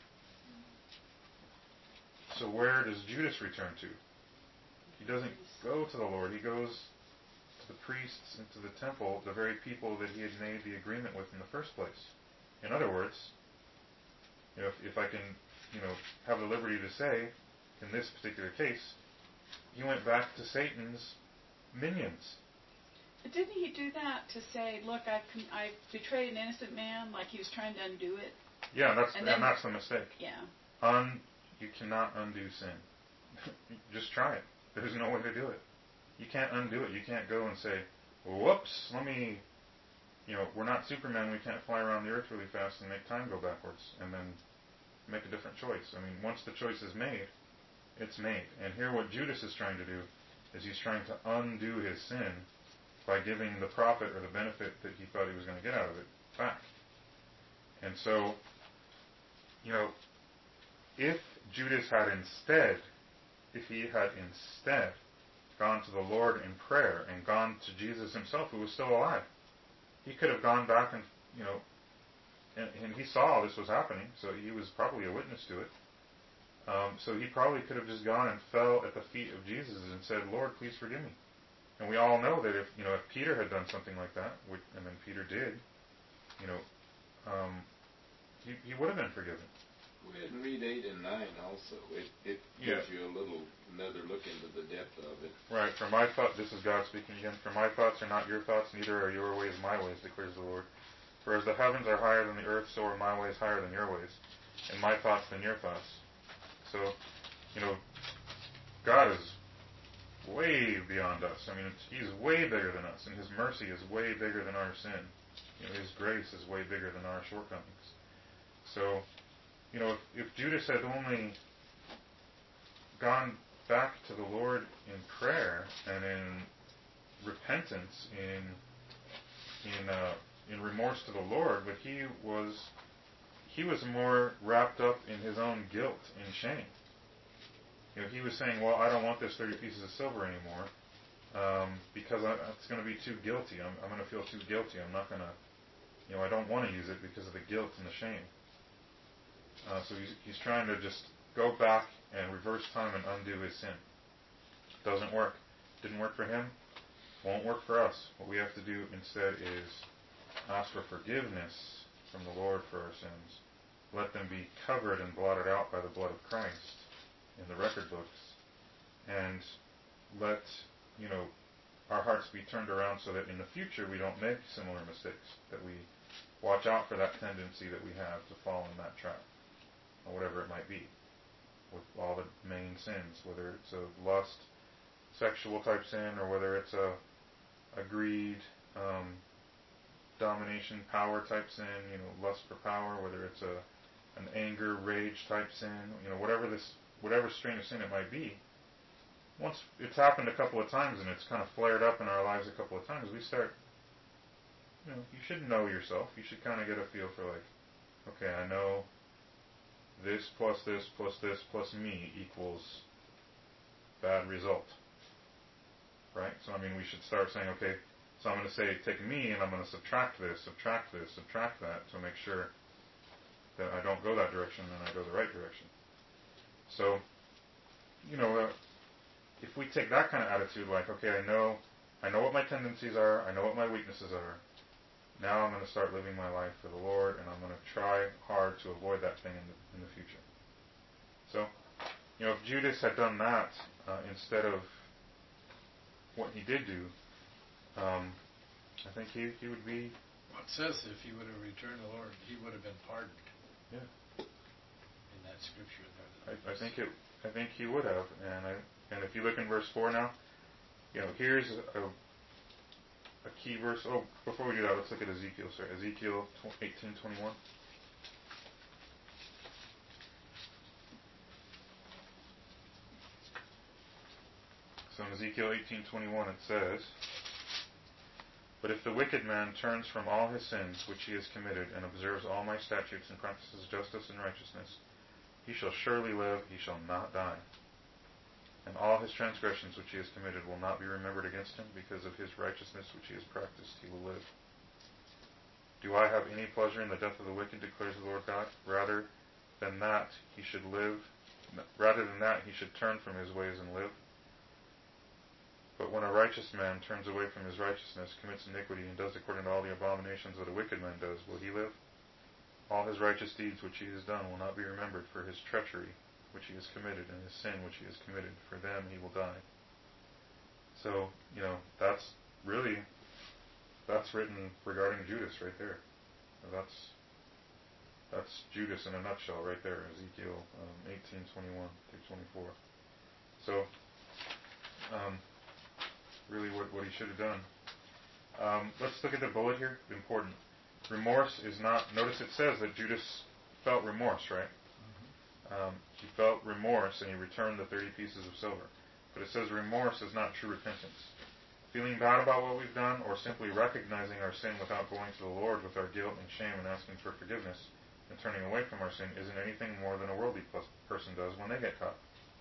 So where does Judas return to? He doesn't go to the Lord. He goes to the priests and to the temple, the very people that he had made the agreement with in the first place. In other words, if I can, have the liberty to say, in this particular case, he went back to Satan's minions. But didn't he do that to say, look, I betrayed an innocent man, like he was trying to undo it? Yeah, that's the mistake. Yeah. You cannot undo sin. Just try it. There's no way to do it. You can't undo it. You can't go and say, whoops, we're not Superman. We can't fly around the earth really fast and make time go backwards and then make a different choice. I mean, once the choice is made, it's made. And here what Judas is trying to do is he's trying to undo his sin by giving the profit or the benefit that he thought he was going to get out of it back. And so, if Judas had instead gone to the Lord in prayer and gone to Jesus himself, who was still alive, he could have gone back and, and he saw this was happening, so he was probably a witness to it. So he probably could have just gone and fell at the feet of Jesus and said, Lord, please forgive me. And we all know that if Peter had done something like that, and then Peter did, he would have been forgiven. Go ahead and read 8 and 9 also. It gives you another look into the depth of it. Right. This is God speaking again. For my thoughts are not your thoughts, neither are your ways my ways, declares the Lord. For as the heavens are higher than the earth, so are my ways higher than your ways, and my thoughts than your thoughts. So, God is way beyond us. I mean, He's way bigger than us, and His mercy is way bigger than our sin. His grace is way bigger than our shortcomings. So, if Judas had only gone back to the Lord in prayer and in repentance, in remorse to the Lord, but he was more wrapped up in his own guilt and shame. He was saying, well, I don't want this 30 pieces of silver anymore. because it's going to be too guilty. I'm going to feel too guilty. I'm not going to, I don't want to use it because of the guilt and the shame. So he's trying to just go back and reverse time and undo his sin. Doesn't work. Didn't work for him. Won't work for us. What we have to do instead is ask for forgiveness from the Lord for our sins. Let them be covered and blotted out by the blood of Christ in the record books. And let, our hearts be turned around so that in the future we don't make similar mistakes. That we watch out for that tendency that we have to fall in that trap. Or whatever it might be. With all the main sins. Whether it's a lust, sexual type sin, or whether it's a greed, domination, power type sin, lust for power, whether it's an anger, rage type sin, whatever strain of sin it might be. Once it's happened a couple of times and it's kind of flared up in our lives a couple of times, we start, you should know yourself. You should kind of get a feel for okay, I know this plus this plus this plus me equals bad result. Right? So, we should start saying, okay, so I'm going to say, take me, and I'm going to subtract this, subtract that, to make sure that I don't go that direction and I go the right direction. So, if we take that kind of attitude, okay, I know what my tendencies are, I know what my weaknesses are, now I'm going to start living my life for the Lord, and I'm going to try hard to avoid that thing in the future. So, if Judas had done that instead of what he did do, I think he would be. Well, it says if he would have returned to the Lord, he would have been pardoned. Yeah. In that scripture there. I think he would have, and if you look in verse 4 now, here's a key verse. Oh, before we do that, let's look at Ezekiel. Sorry, Ezekiel 18:21. So in Ezekiel 18:21 it says, "But if the wicked man turns from all his sins which he has committed, and observes all my statutes, and practices justice and righteousness, he shall surely live, he shall not die. And all his transgressions which he has committed will not be remembered against him, because of his righteousness which he has practiced, he will live. Do I have any pleasure in the death of the wicked, declares the Lord God? Rather than that he should turn from his ways and live. But when a righteous man turns away from his righteousness, commits iniquity, and does according to all the abominations that a wicked man does, will he live? All his righteous deeds which he has done will not be remembered, for his treachery which he has committed, and his sin which he has committed. For them he will die." So, that's written regarding Judas right there. That's Judas in a nutshell right there, Ezekiel 18:21 through 24. So, really what he should have done. Let's look at the bullet here. Important. Remorse is not... Notice it says that Judas felt remorse, right? Mm-hmm. He felt remorse and he returned the 30 pieces of silver. But it says remorse is not true repentance. Feeling bad about what we've done, or simply recognizing our sin without going to the Lord with our guilt and shame and asking for forgiveness and turning away from our sin, isn't anything more than a worldly person does when they get caught.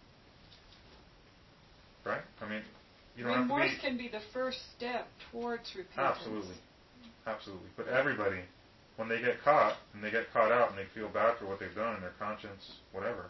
Right? You don't remorse have to can be the first step towards repentance. Absolutely. But everybody, when they get caught, and they get caught out, and they feel bad for what they've done in their conscience, whatever,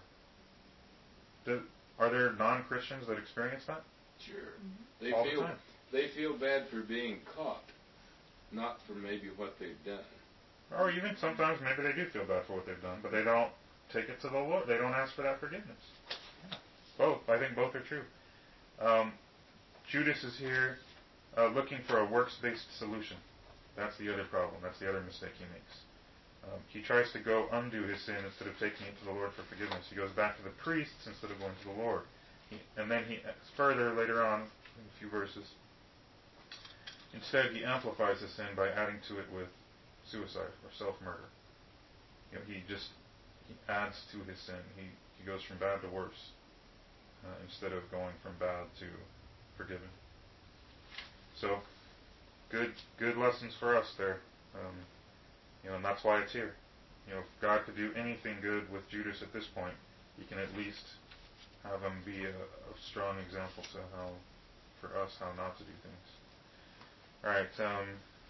are there non-Christians that experience that? Sure. Mm-hmm. They feel bad for being caught, not for maybe what they've done. Or even sometimes maybe they do feel bad for what they've done, but they don't take it to the Lord. They don't ask for that forgiveness. Both. I think both are true. Judas is here looking for a works-based solution. That's the other problem. That's the other mistake he makes. He tries to go undo his sin instead of taking it to the Lord for forgiveness. He goes back to the priests instead of going to the Lord. And then further later on, in a few verses, instead he amplifies the sin by adding to it with suicide or self-murder. He adds to his sin. He goes from bad to worse instead of going from bad to forgiven. So, good lessons for us there. And that's why it's here. If God could do anything good with Judas at this point, he can at least have him be a strong example to how for us how not to do things. All right.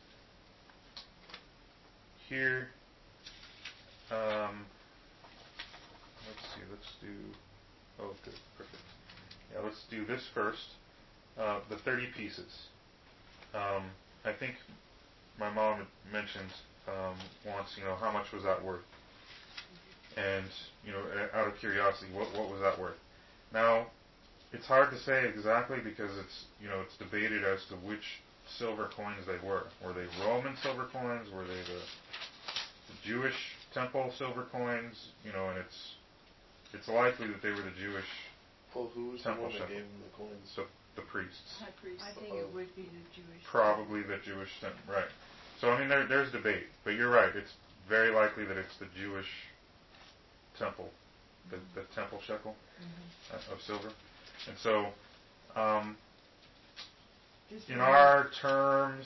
Here, let's see. Let's do. Oh, good, perfect. Yeah, let's do this first. The 30 pieces. I think my mom mentioned once, how much was that worth? And, out of curiosity, what was that worth? Now, it's hard to say exactly because it's debated as to which silver coins they were. Were they Roman silver coins? Were they the Jewish temple silver coins? And it's likely that they were the Jewish Well, who was the temple one that shekel. gave him the coins? The priests. High priest. I think it would be the Jewish. Probably the Jewish temple, right. So, there's debate. But you're right. It's very likely that it's the Jewish temple, the temple shekel of silver. And so, in our terms,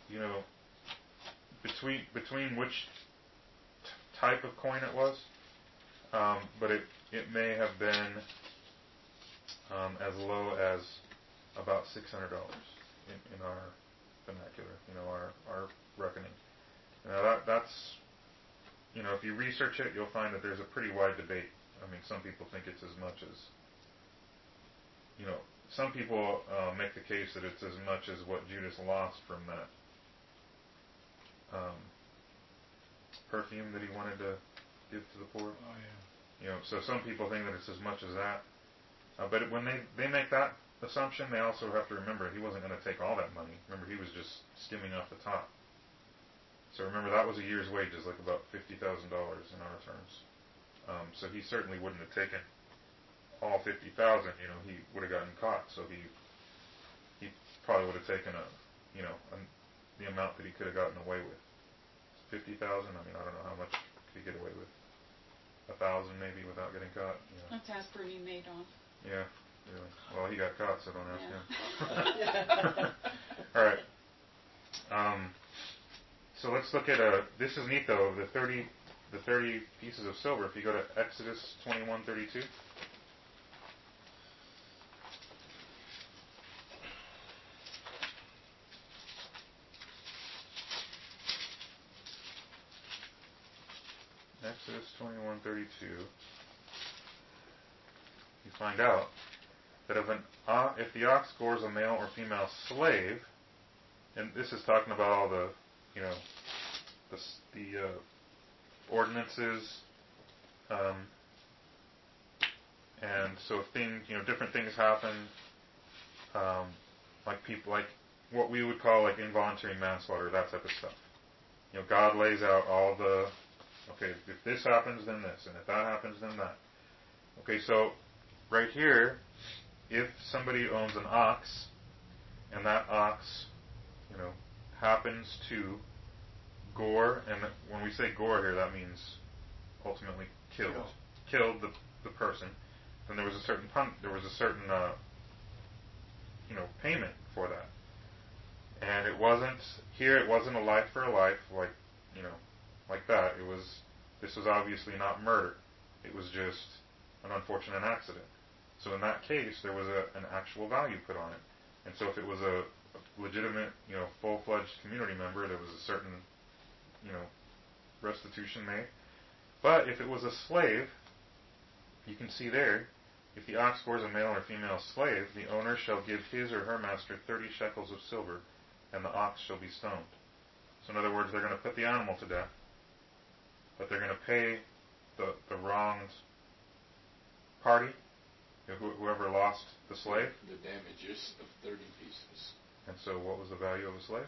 between which type of coin it was, but it may have been as low as about $600 in our vernacular, our reckoning. Now that's, if you research it, you'll find that there's a pretty wide debate. Some people think it's as much as, some people make the case that it's as much as what Judas lost from that perfume that he wanted to give to the poor. Oh, yeah. So some people think that it's as much as that. But when they make that assumption, they also have to remember he wasn't going to take all that money. Remember, he was just skimming off the top. So remember, that was a year's wages, like about $50,000 in our terms. So he certainly wouldn't have taken all 50,000. He would have gotten caught. So he probably would have taken the amount that he could have gotten away with. 50,000. I don't know how much could he get away with. 1,000 maybe without getting caught. Let's ask Bernie Madoff. Yeah, really. Well, he got caught, so don't ask him. All right. So let's look at this is neat though. The 30 pieces of silver. If you go to Exodus 21:32. Exodus 21:32. You find out that if the ox gores a male or female slave, and this is talking about all the ordinances, and so different things happen, like what we would call like involuntary manslaughter, that type of stuff. God lays out all the, okay, if this happens, then this, and if that happens, then that. Okay, so right here, if somebody owns an ox, and that ox, happens to gore, and when we say gore here, that means ultimately killed the person, then there was a certain payment for that. And it wasn't a life for a life, like that. This was obviously not murder. It was just an unfortunate accident. So in that case, there was an actual value put on it. And so if it was a legitimate, full-fledged community member, there was a certain, restitution made. But if it was a slave, you can see there, if the ox gores a male or female slave, the owner shall give his or her master 30 shekels of silver, and the ox shall be stoned. So in other words, they're going to put the animal to death, but they're going to pay the wronged party, whoever lost the slave. The damages of 30 pieces. And so what was the value of a slave?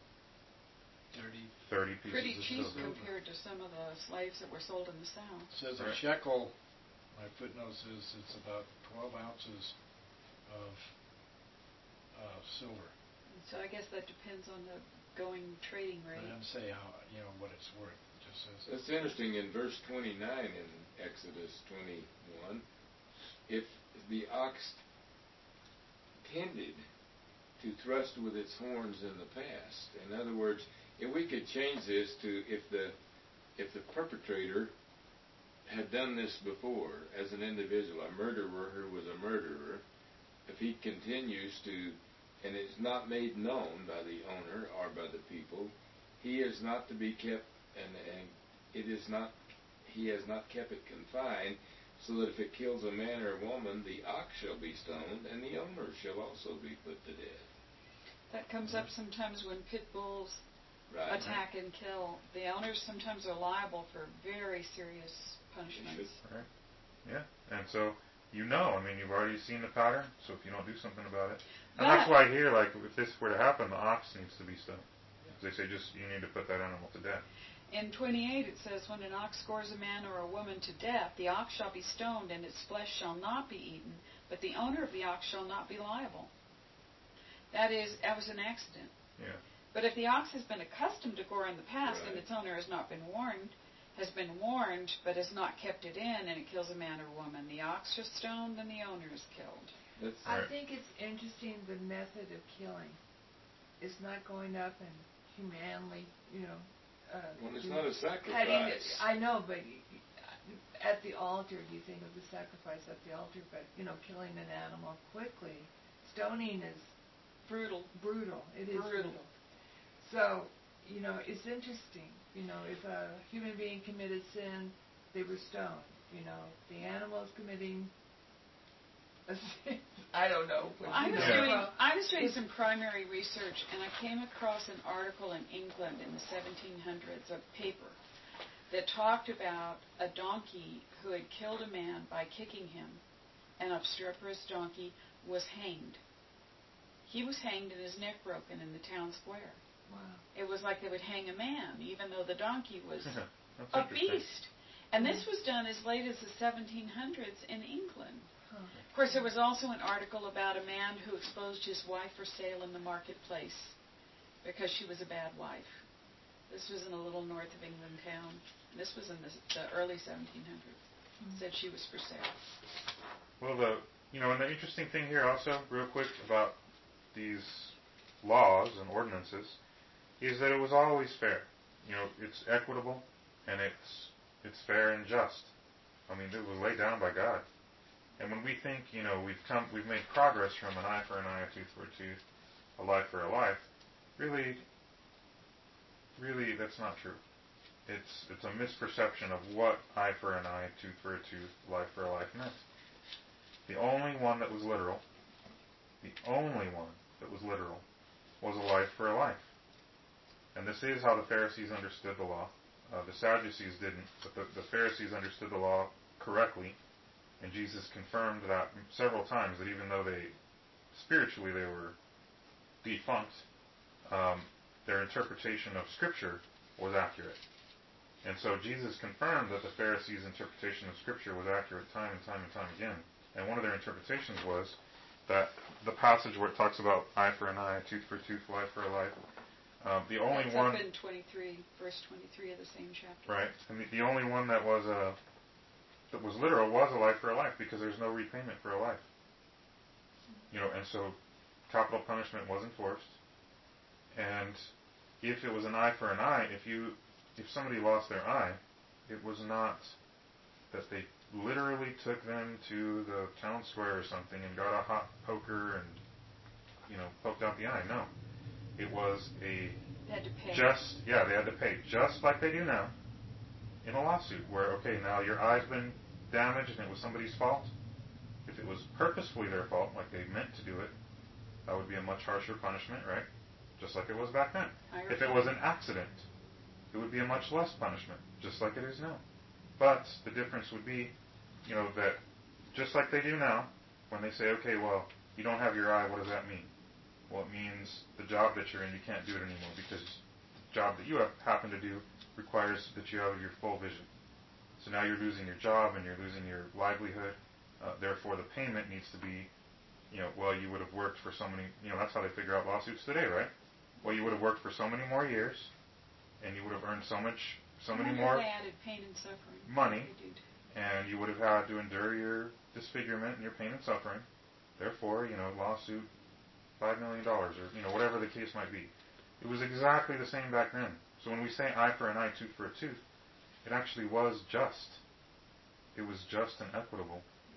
30 pieces Pretty of cheap silver. compared to some of the slaves that were sold in the South. It says Right. a shekel, my footnote says it's about 12 ounces of silver. So I guess that depends on the going trading It rate. doesn't say how, what it's worth. It just says. It's interesting in verse 29 in Exodus 21, if the ox tended to thrust with its horns in the past. In other words, if we could change this to if the perpetrator had done this before as an individual, a murderer who was a murderer, if he continues to and is not made known by the owner or by the people, he is not to be kept, and it is not, he has not kept it confined, so that if it kills a man or a woman, the ox shall be stoned, and the owner shall also be put to death. That comes up sometimes when pit bulls Right. attack and kill. The owners sometimes are liable for very serious punishments. Right. Yeah. And so, you know, I mean, you've already seen the pattern, so if you don't do something about it. And that's why here, like, if this were to happen, the ox needs to be stoned. They say just, you need to put that animal to death. In 28 it says, when an ox scores a man or a woman to death, the ox shall be stoned, and its flesh shall not be eaten, but the owner of the ox shall not be liable. That was an accident. Yeah. But if the ox has been accustomed to gore in the past, Right. and its owner has been warned, but has not kept it in, and it kills a man or woman, the ox is stoned and the owner is killed. That's I think it's interesting the method of killing. It's not going up and humanely, when it's not a cutting it. sacrifice. I know, but at the altar, do you think of the sacrifice at the altar? But killing an animal quickly, stoning is Brutal. brutal. It is Brutal. brutal. So it's interesting. If a human being committed sin, they were stoned. The animal's committing a sin. I don't know. I was doing some primary research, and I came across an article in England in the 1700s, a paper, that talked about a donkey who had killed a man by kicking him. An obstreperous donkey was hanged. He was hanged and his neck broken in the town square. Wow. It was like they would hang a man, even though the donkey was That's a interesting. beast. And this was done as late as the 1700s in England. Huh. Of course, there was also an article about a man who exposed his wife for sale in the marketplace because she was a bad wife. This was in a little north of England town. This was in the early 1700s. Said she was for sale. Well, and the interesting thing here also, real quick, about these laws and ordinances, is that it was always fair. It's equitable, and it's fair and just. I mean, it was laid down by God. And when we think, we've made progress from an eye for an eye, a tooth for a tooth, a life for a life, really, that's not true. It's a misperception of what eye for an eye, tooth for a tooth, life for a life meant. The only one that was literal, was a life for a life. And this is how the Pharisees understood the law. The Sadducees didn't, but the Pharisees understood the law correctly. And Jesus confirmed that several times, that even though spiritually they were defunct, their interpretation of Scripture was accurate. And so Jesus confirmed that the Pharisees' interpretation of Scripture was accurate time and time and time again. And one of their interpretations was that the passage where it talks about eye for an eye, tooth for a tooth, life for a life, the only That's one... up in 23, verse 23 of the same chapter. Right. And the only one that was literal was a life for a life, because there's no repayment for a life. And so capital punishment was enforced. And if it was an eye for an eye, if somebody lost their eye, it was not that they literally took them to the town square or something and got a hot poker and, poked out the eye. No. It was They had to pay. They had to pay, just like they do now in a lawsuit, where, okay, now your eye's been damaged and it was somebody's fault. If it was purposefully their fault, like they meant to do it, that would be a much harsher punishment, right? Just like it was back then. If it was an accident, it would be a much less punishment, just like it is now. But the difference would be, that just like they do now, when they say, okay, well, you don't have your eye, what does that mean? Well, it means the job that you're in, you can't do it anymore, because the job that you happen to do requires that you have your full vision. So now you're losing your job and you're losing your livelihood. Therefore, the payment needs to be, well, you would have worked for so many, that's how they figure out lawsuits today, right? Well, you would have worked for so many more years, and you would have earned so many more They added pain and suffering. money, and you would have had to endure your disfigurement and your pain and suffering. Therefore, lawsuit, $5 million, or, whatever the case might be. It was exactly the same back then. So when we say eye for an eye, tooth for a tooth, it actually was just. It was just and equitable.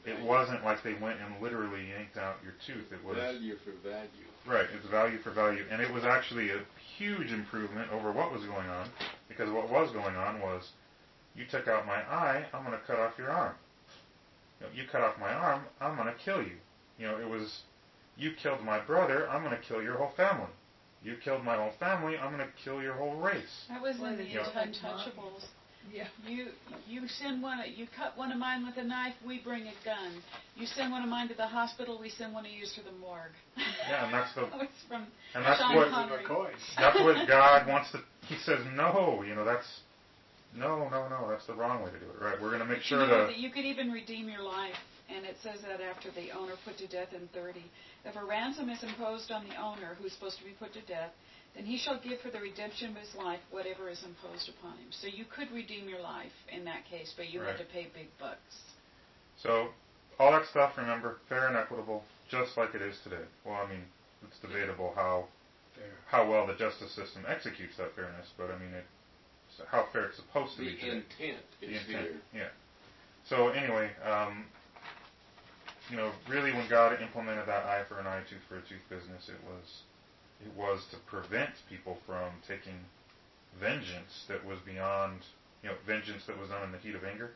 It wasn't like they went and literally yanked out your tooth. It was value for value. Right, it's value for value. And it was actually a huge improvement over what was going on, because what was going on was, you took out my eye, I'm going to cut off your arm. You cut off my arm, I'm going to kill you. It was, you killed my brother, I'm going to kill your whole family. You killed my whole family, I'm going to kill your whole race. That was in the Yeah. Untouchables. Yeah. You cut one of mine with a knife, we bring a gun. You send one of mine to the hospital, we send one of yours to the morgue. Yeah, and that's that was from that's Sean what Connery. that's what God wants to. He says no. That's no. That's the wrong way to do it. Right? We're going to make sure that you could even redeem your life, and it says that after the owner put to death in 30. If a ransom is imposed on the owner who's supposed to be put to death, then he shall give for the redemption of his life whatever is imposed upon him. So you could redeem your life in that case, but you had to pay big bucks. So all that stuff, remember, fair and equitable, just like it is today. Well, I mean, it's debatable how well the justice system executes that fairness, but I mean, how fair it's supposed to be today. The intent. Yeah. So anyway, really, when God implemented that eye for an eye, tooth for a tooth business, it was to prevent people from taking vengeance that was beyond, vengeance that was done in the heat of anger.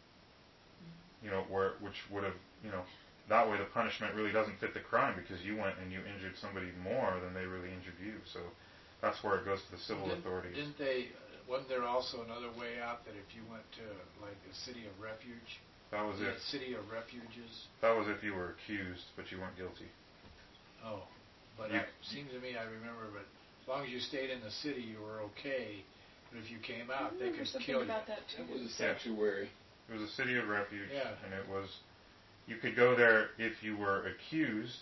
Which would have, that way the punishment really doesn't fit the crime, because you went and you injured somebody more than they really injured you. So that's where it goes to the civil authorities. Wasn't there also another way out, that if you went to like a city of refuge? That was it. City of refuges. That was if you were accused, but you weren't guilty. Oh, but it seems to me, I remember, but as long as you stayed in the city, you were okay. But if you came out, they could kill you. About that too. It was a sanctuary. It was a city of refuge, Yeah. and it was, you could go there if you were accused,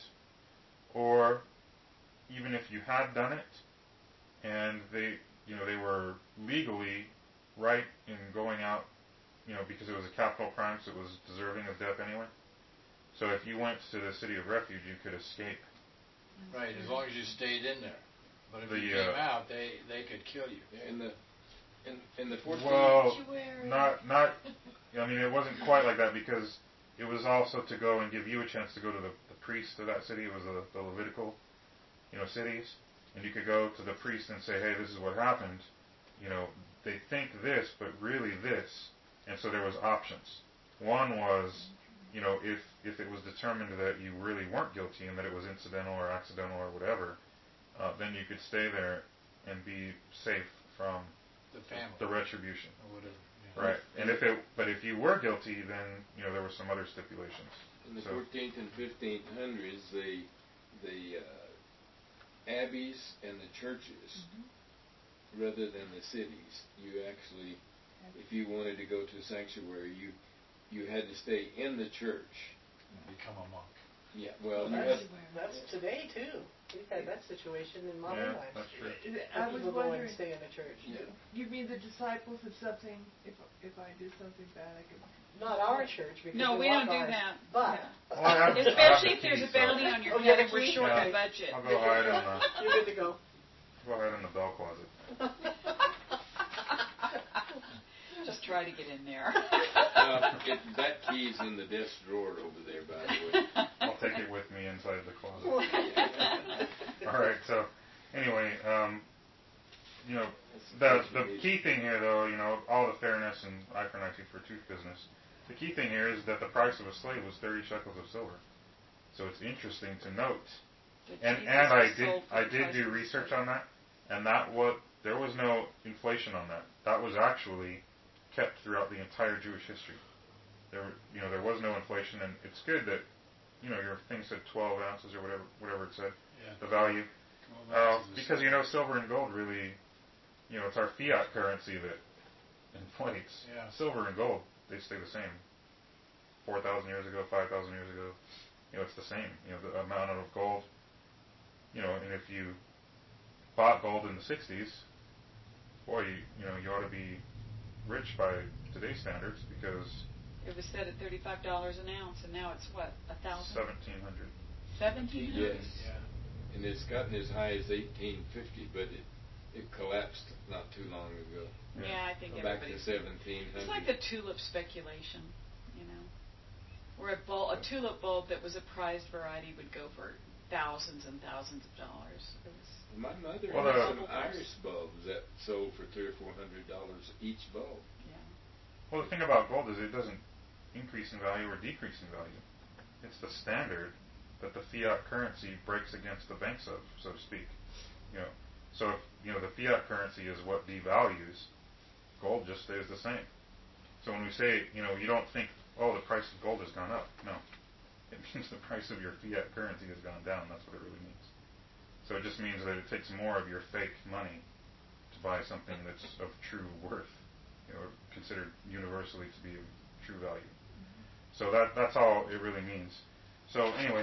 or even if you had done it, and they were legally right in going out, because it was a capital crime, so it was deserving of death anyway. So if you went to the city of refuge, you could escape. Right, as long as you stayed in there. But if you came out, they could kill you. In the 14th not. I mean, it wasn't quite like that, because it was also to go and give you a chance to go to the priest of that city. It was the Levitical, cities, and you could go to the priest and say, hey, this is what happened. They think this, but really this, and so there was options. One was, if it was determined that you really weren't guilty and that it was incidental or accidental or whatever, then you could stay there and be safe from the family, the retribution, or whatever. Yeah. Right, and if you were guilty, then there were some other stipulations. In the 14th and 1500s, the abbeys and the churches, rather than the cities, you actually, if you wanted to go to a sanctuary, you had to stay in the church. Become a monk. Yeah, well, that's today too. We've had that situation in modern life. That's true. I was People go and wondering, stay in the church. Yeah. you mean the disciples, if I do something bad, I could... Not our church, because No, we don't do ours. that. But Well, I have Especially the if there's a keys, so bounty on your Oh, you head have and a we're key? short Yeah. of budget. I'll go hide in the you're good to go. bell closet. Just try to get in there. That key's in the desk drawer over there, by the way. I'll take it with me inside the closet. All right. So, anyway, the key thing here, though, all the fairness and eye for an eye, tooth for a tooth business. The key thing here is that the price of a slave was 30 shekels of silver. So it's interesting to note, and I did do research on that, and there was no inflation on that. That was actually kept throughout the entire Jewish history. There was no inflation, and it's good that your thing said 12 ounces or whatever it said, the value, because silver and gold really, it's our fiat currency that inflates. Yeah. Silver and gold, they stay the same. 4,000 years ago, 5,000 years ago, it's the same. The amount of gold, and if you bought gold in the 60s, boy, you ought to be rich by today's standards, because It was set at $35 an ounce, and now it's what, 1,000? 1,700. 1,700? Yes. Yeah. And it's gotten as high as 1850, but it collapsed not too long ago. Yeah, I think Back to everybody's... 1700. It's like the tulip speculation, Where a tulip bulb that was a prized variety would go for thousands and thousands of dollars. It was My mother Well, had the- some iris bulbs that sold for $300 or $400 each bulb. yeah. Well, the thing about gold is it doesn't increase in value or decrease in value. It's the standard that the fiat currency breaks against the banks of, so to speak. So if the fiat currency is what devalues, gold just stays the same. So when we say, you don't think, oh, the price of gold has gone up. No. It means the price of your fiat currency has gone down. That's what it really means. So it just means that it takes more of your fake money to buy something that's of true worth, considered universally to be of true value. So that's all it really means. So anyway,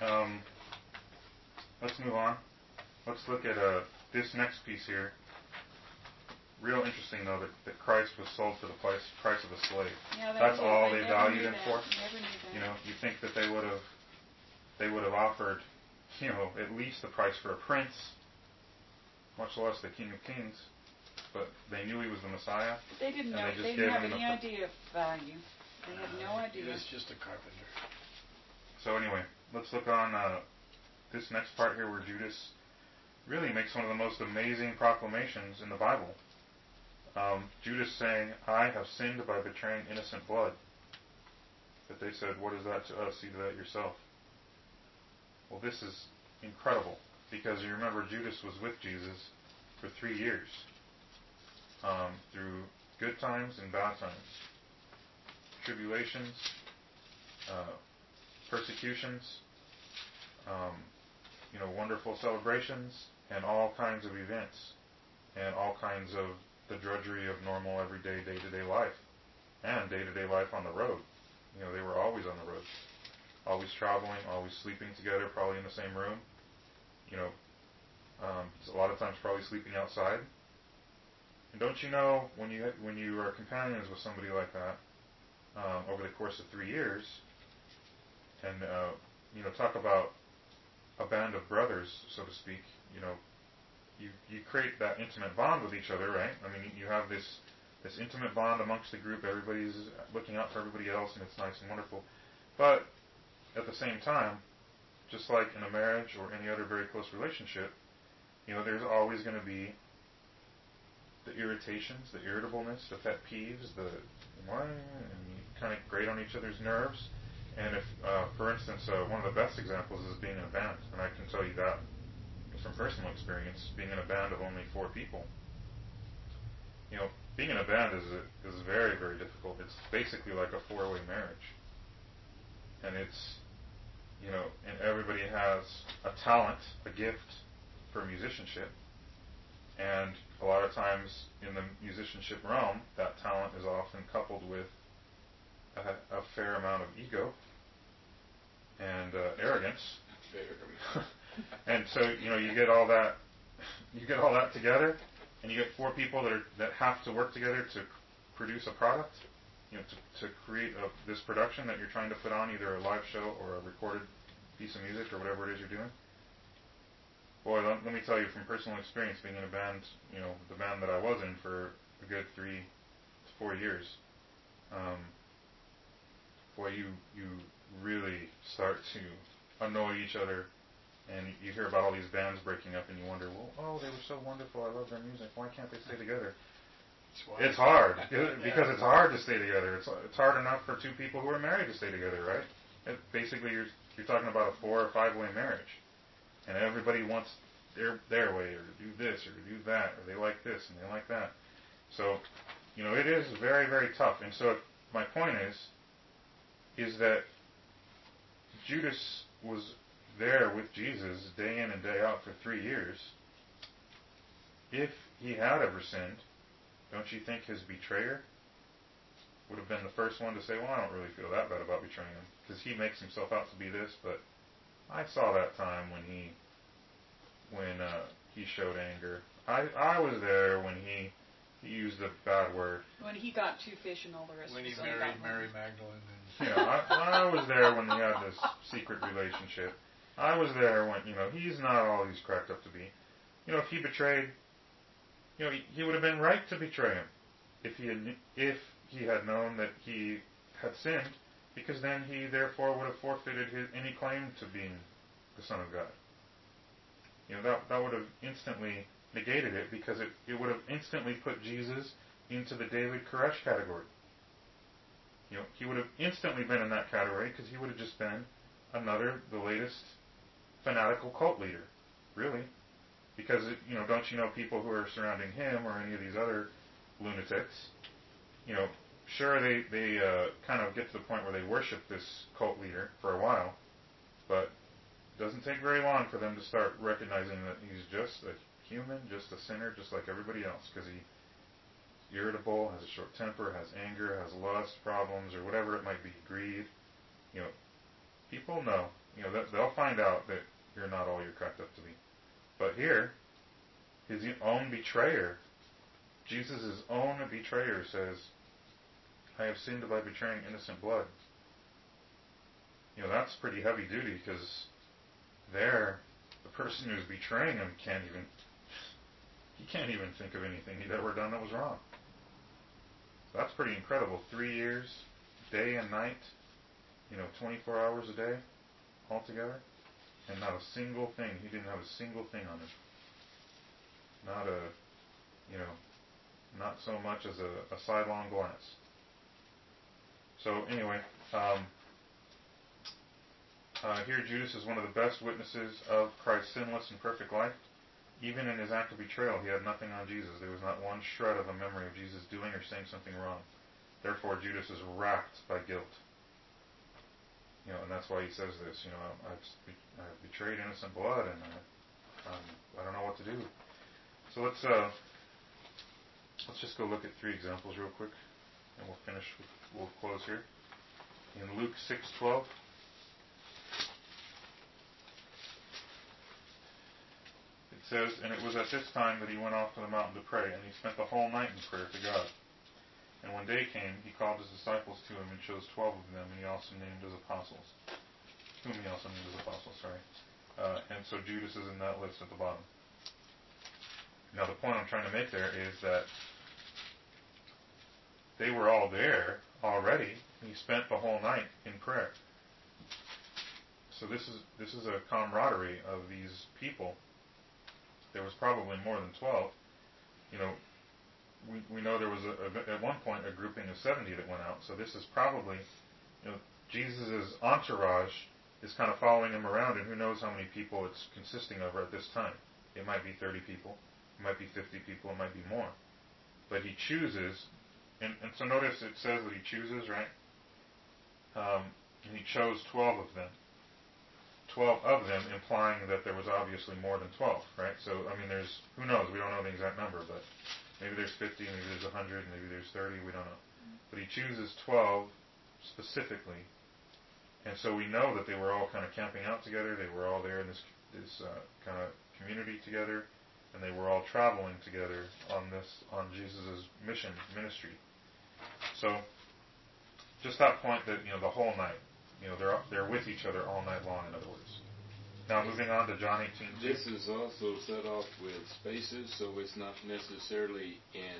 let's move on. Let's look at this next piece here. Real interesting, though, that Christ was sold for the price of a slave. Yeah, That's all they valued him for. Never knew that. You think that they would have offered, at least the price for a prince, much less the King of Kings. But they knew he was the Messiah. But they didn't know. They just They gave didn't have him any idea of value. They had no He idea. was just a carpenter. So anyway, let's look on this next part here where Judas really makes one of the most amazing proclamations in the Bible. Judas saying, I have sinned by betraying innocent blood. But they said, what is that to us? See to that yourself. Well, this is incredible, because you remember Judas was with Jesus for 3 years, through good times and bad times, tribulations, persecutions, wonderful celebrations, and all kinds of events, and all kinds of the drudgery of normal, everyday, day-to-day life, and day-to-day life on the road. They were always on the road, always traveling, always sleeping together, probably in the same room. A lot of times probably sleeping outside. And don't you know, when you are companions with somebody like that, over the course of 3 years, and talk about a band of brothers, so to speak, you create that intimate bond with each other, right? I mean, you have this intimate bond amongst the group. Everybody's looking out for everybody else, and it's nice and wonderful. But at the same time, just like in a marriage or any other very close relationship, there's always going to be the irritations, the irritableness, the pet peeves, and you kind of grate on each other's nerves. And if, for instance, one of the best examples is being in a band, and I can tell you that from personal experience, being in a band of only 4 people. Being in a band is very, very difficult. It's basically like a 4-way marriage, and and everybody has a talent, a gift for musicianship, and a lot of times in the musicianship realm, that talent is often coupled with a fair amount of ego and arrogance. And so you get all that together, and you get 4 people that have to work together to produce a product, to create this production that you're trying to put on, either a live show or a recorded piece of music or whatever it is you're doing. Boy, let me tell you from personal experience, being in a band, the band that I was in for a good 3 to 4 years. Boy, you really start to annoy each other, and you hear about all these bands breaking up, and you wonder, well, they were so wonderful, I love their music, why can't they stay together? It's hard, because it's hard to stay together. It's hard enough for 2 people who are married to stay together, right? Basically, you're talking about a 4 or 5-way marriage, and everybody wants their way, or to do this, or to do that, or they like this, and they like that. So, it is very, very tough. And so my point is that Judas was there with Jesus day in and day out for 3 years. If he had ever sinned, don't you think his betrayer would have been the first one to say, well, I don't really feel that bad about betraying him, because he makes himself out to be this, but I saw that time when he showed anger. I was there when he used a bad word. When he got 2 fish and all the rest When of he us married Mary Magdalene. I was there when he had this secret relationship. I was there when, he's not all he's cracked up to be. If he betrayed, he would have been right to betray him. If he had known that he had sinned, because then he therefore would have forfeited any claim to being the Son of God. That would have instantly negated it, because it would have instantly put Jesus into the David Koresh category. He would have instantly been in that category, because he would have just been the latest fanatical cult leader, really. Because, don't you know people who are surrounding him or any of these other lunatics, sure, they kind of get to the point where they worship this cult leader for a while, but it doesn't take very long for them to start recognizing that he's just a human, just a sinner, just like everybody else, because he's irritable, has a short temper, has anger, has lust problems, or whatever it might be, greed. People know, they'll find out that you're not all you're cracked up to be. But here, his own betrayer, Jesus' own betrayer says, I have sinned by betraying innocent blood. That's pretty heavy duty, because there, the person who's betraying him can't even think of anything he'd ever done that was wrong. So that's pretty incredible. 3 years, day and night, 24 hours a day, altogether, and not a single thing. He didn't have a single thing on him. Not so much as a sidelong glance. So anyway, here Judas is one of the best witnesses of Christ's sinless and perfect life. Even in his act of betrayal, he had nothing on Jesus. There was not one shred of a memory of Jesus doing or saying something wrong. Therefore, Judas is racked by guilt. And that's why he says this. I've betrayed innocent blood, and I don't know what to do. So let's just go look at 3 examples real quick, and we'll close here. In Luke 6:12. It says, and it was at this time that he went off to the mountain to pray, and he spent the whole night in prayer to God. And when day came, he called his disciples to him and chose 12 of them, and he also named as apostles. And so Judas is in that list at the bottom. Now the point I'm trying to make there is that they were all there already. He spent the whole night in prayer. So this is a camaraderie of these people. There was probably more than 12. We know there was at one point a grouping of 70 that went out. So this is probably, Jesus' entourage is kind of following him around, and who knows how many people it's consisting of at this time. It might be 30 people, it might be 50 people, it might be more. But he chooses, and so notice it says that he chooses, right? And he chose 12 of them. 12 of them, implying that there was obviously more than 12, right? So, who knows? We don't know the exact number, but maybe there's 50, maybe there's 100, maybe there's 30, we don't know. But he chooses 12 specifically, and so we know that they were all kind of camping out together, they were all there in this kind of community together, and they were all traveling together on Jesus' ministry. So, just that point that, the whole night, they're with each other all night long, in other words. Now, moving on to John 18:2. This is also set off with spaces, so it's not necessarily in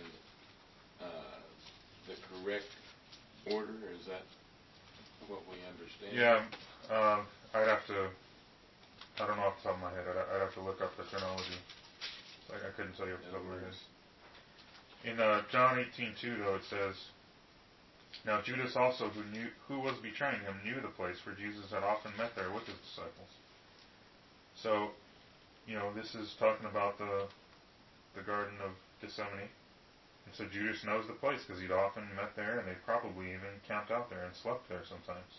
the correct order. Is that what we understand? Yeah, I'd have to, I don't know off the top of my head, I'd have to look up the chronology. I couldn't tell you off the top of my head. In John 18:2, though, it says, now Judas also, who was betraying him, knew the place, for Jesus had often met there with his disciples. So, this is talking about the Garden of Gethsemane. And so Judas knows the place, because he'd often met there, and they probably even camped out there and slept there sometimes.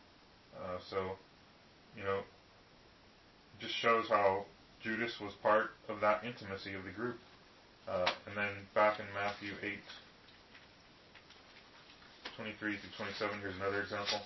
It just shows how Judas was part of that intimacy of the group. And then back in Matthew 8:23-27, here's another example.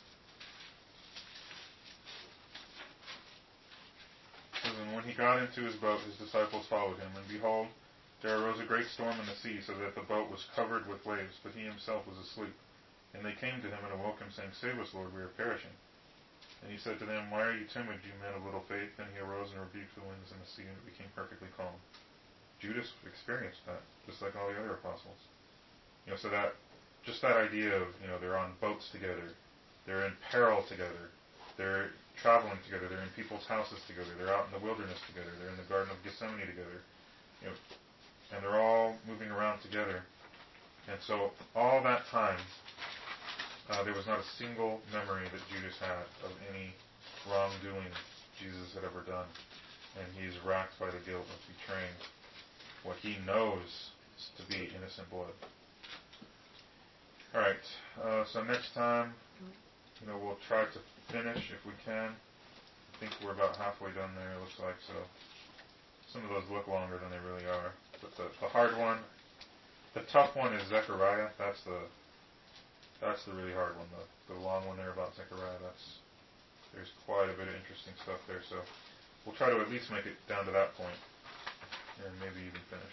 It says, and when he got into his boat, his disciples followed him, and behold, there arose a great storm in the sea, so that the boat was covered with waves, but he himself was asleep. And they came to him and awoke him, saying, Save us, Lord, we are perishing. And he said to them, Why are you timid, you men of little faith? Then he arose and rebuked the winds and the sea, and it became perfectly calm. Judas experienced that, just like all the other apostles. So that, just that idea of, they're on boats together, They're in peril together. They're traveling together. They're in people's houses together. They're out in the wilderness together. They're in the Garden of Gethsemane together. And they're all moving around together. And so all that time, there was not a single memory that Judas had of any wrongdoing Jesus had ever done. And he's racked by the guilt of betraying what he knows to be innocent blood. All right, so next time, we'll try to finish if we can. I think we're about halfway done there, it looks like. So some of those look longer than they really are. But the hard one, the tough one is Zechariah. That's the really hard one. The long one there about Zechariah. There's quite a bit of interesting stuff there. So we'll try to at least make it down to that point, and maybe even finish.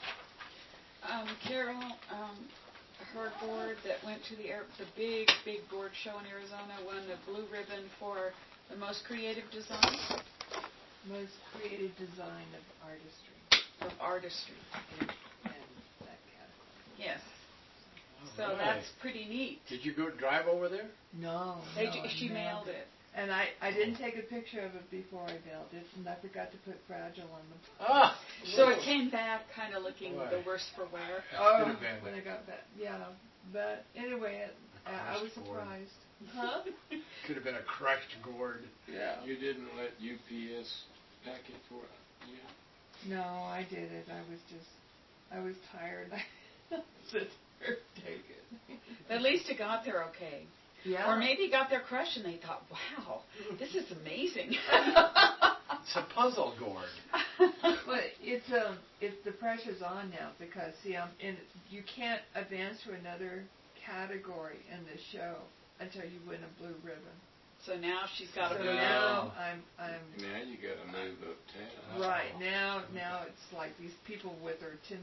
Carol, her board that went to the big board show in Arizona won the blue ribbon for the most creative design. Most creative design of artistry. Of artistry. In that category. Yes. So Right. that's pretty neat. Did you go drive over there? No. She mailed it. And I didn't take a picture of it before I mailed it, and I forgot to put Fragile on them. Ah! So it came back kind of looking Boy. the worse for wear. Could have been. When I got back. Yeah. But anyway, I was surprised. Huh? Could have been a crushed gourd. Yeah. You didn't let UPS pack it for you? No, I did it. I was tired. I said, take it. But at least it got there okay. Yeah. Or maybe it got there crushed and they thought, wow, this is amazing. It's a puzzle gourd. But it's the pressure's on now because you can't advance to another category in the show until you win a blue ribbon. So now she's got to So move now up. I'm Now you got to move uptown. right now it's like these people with their $10,000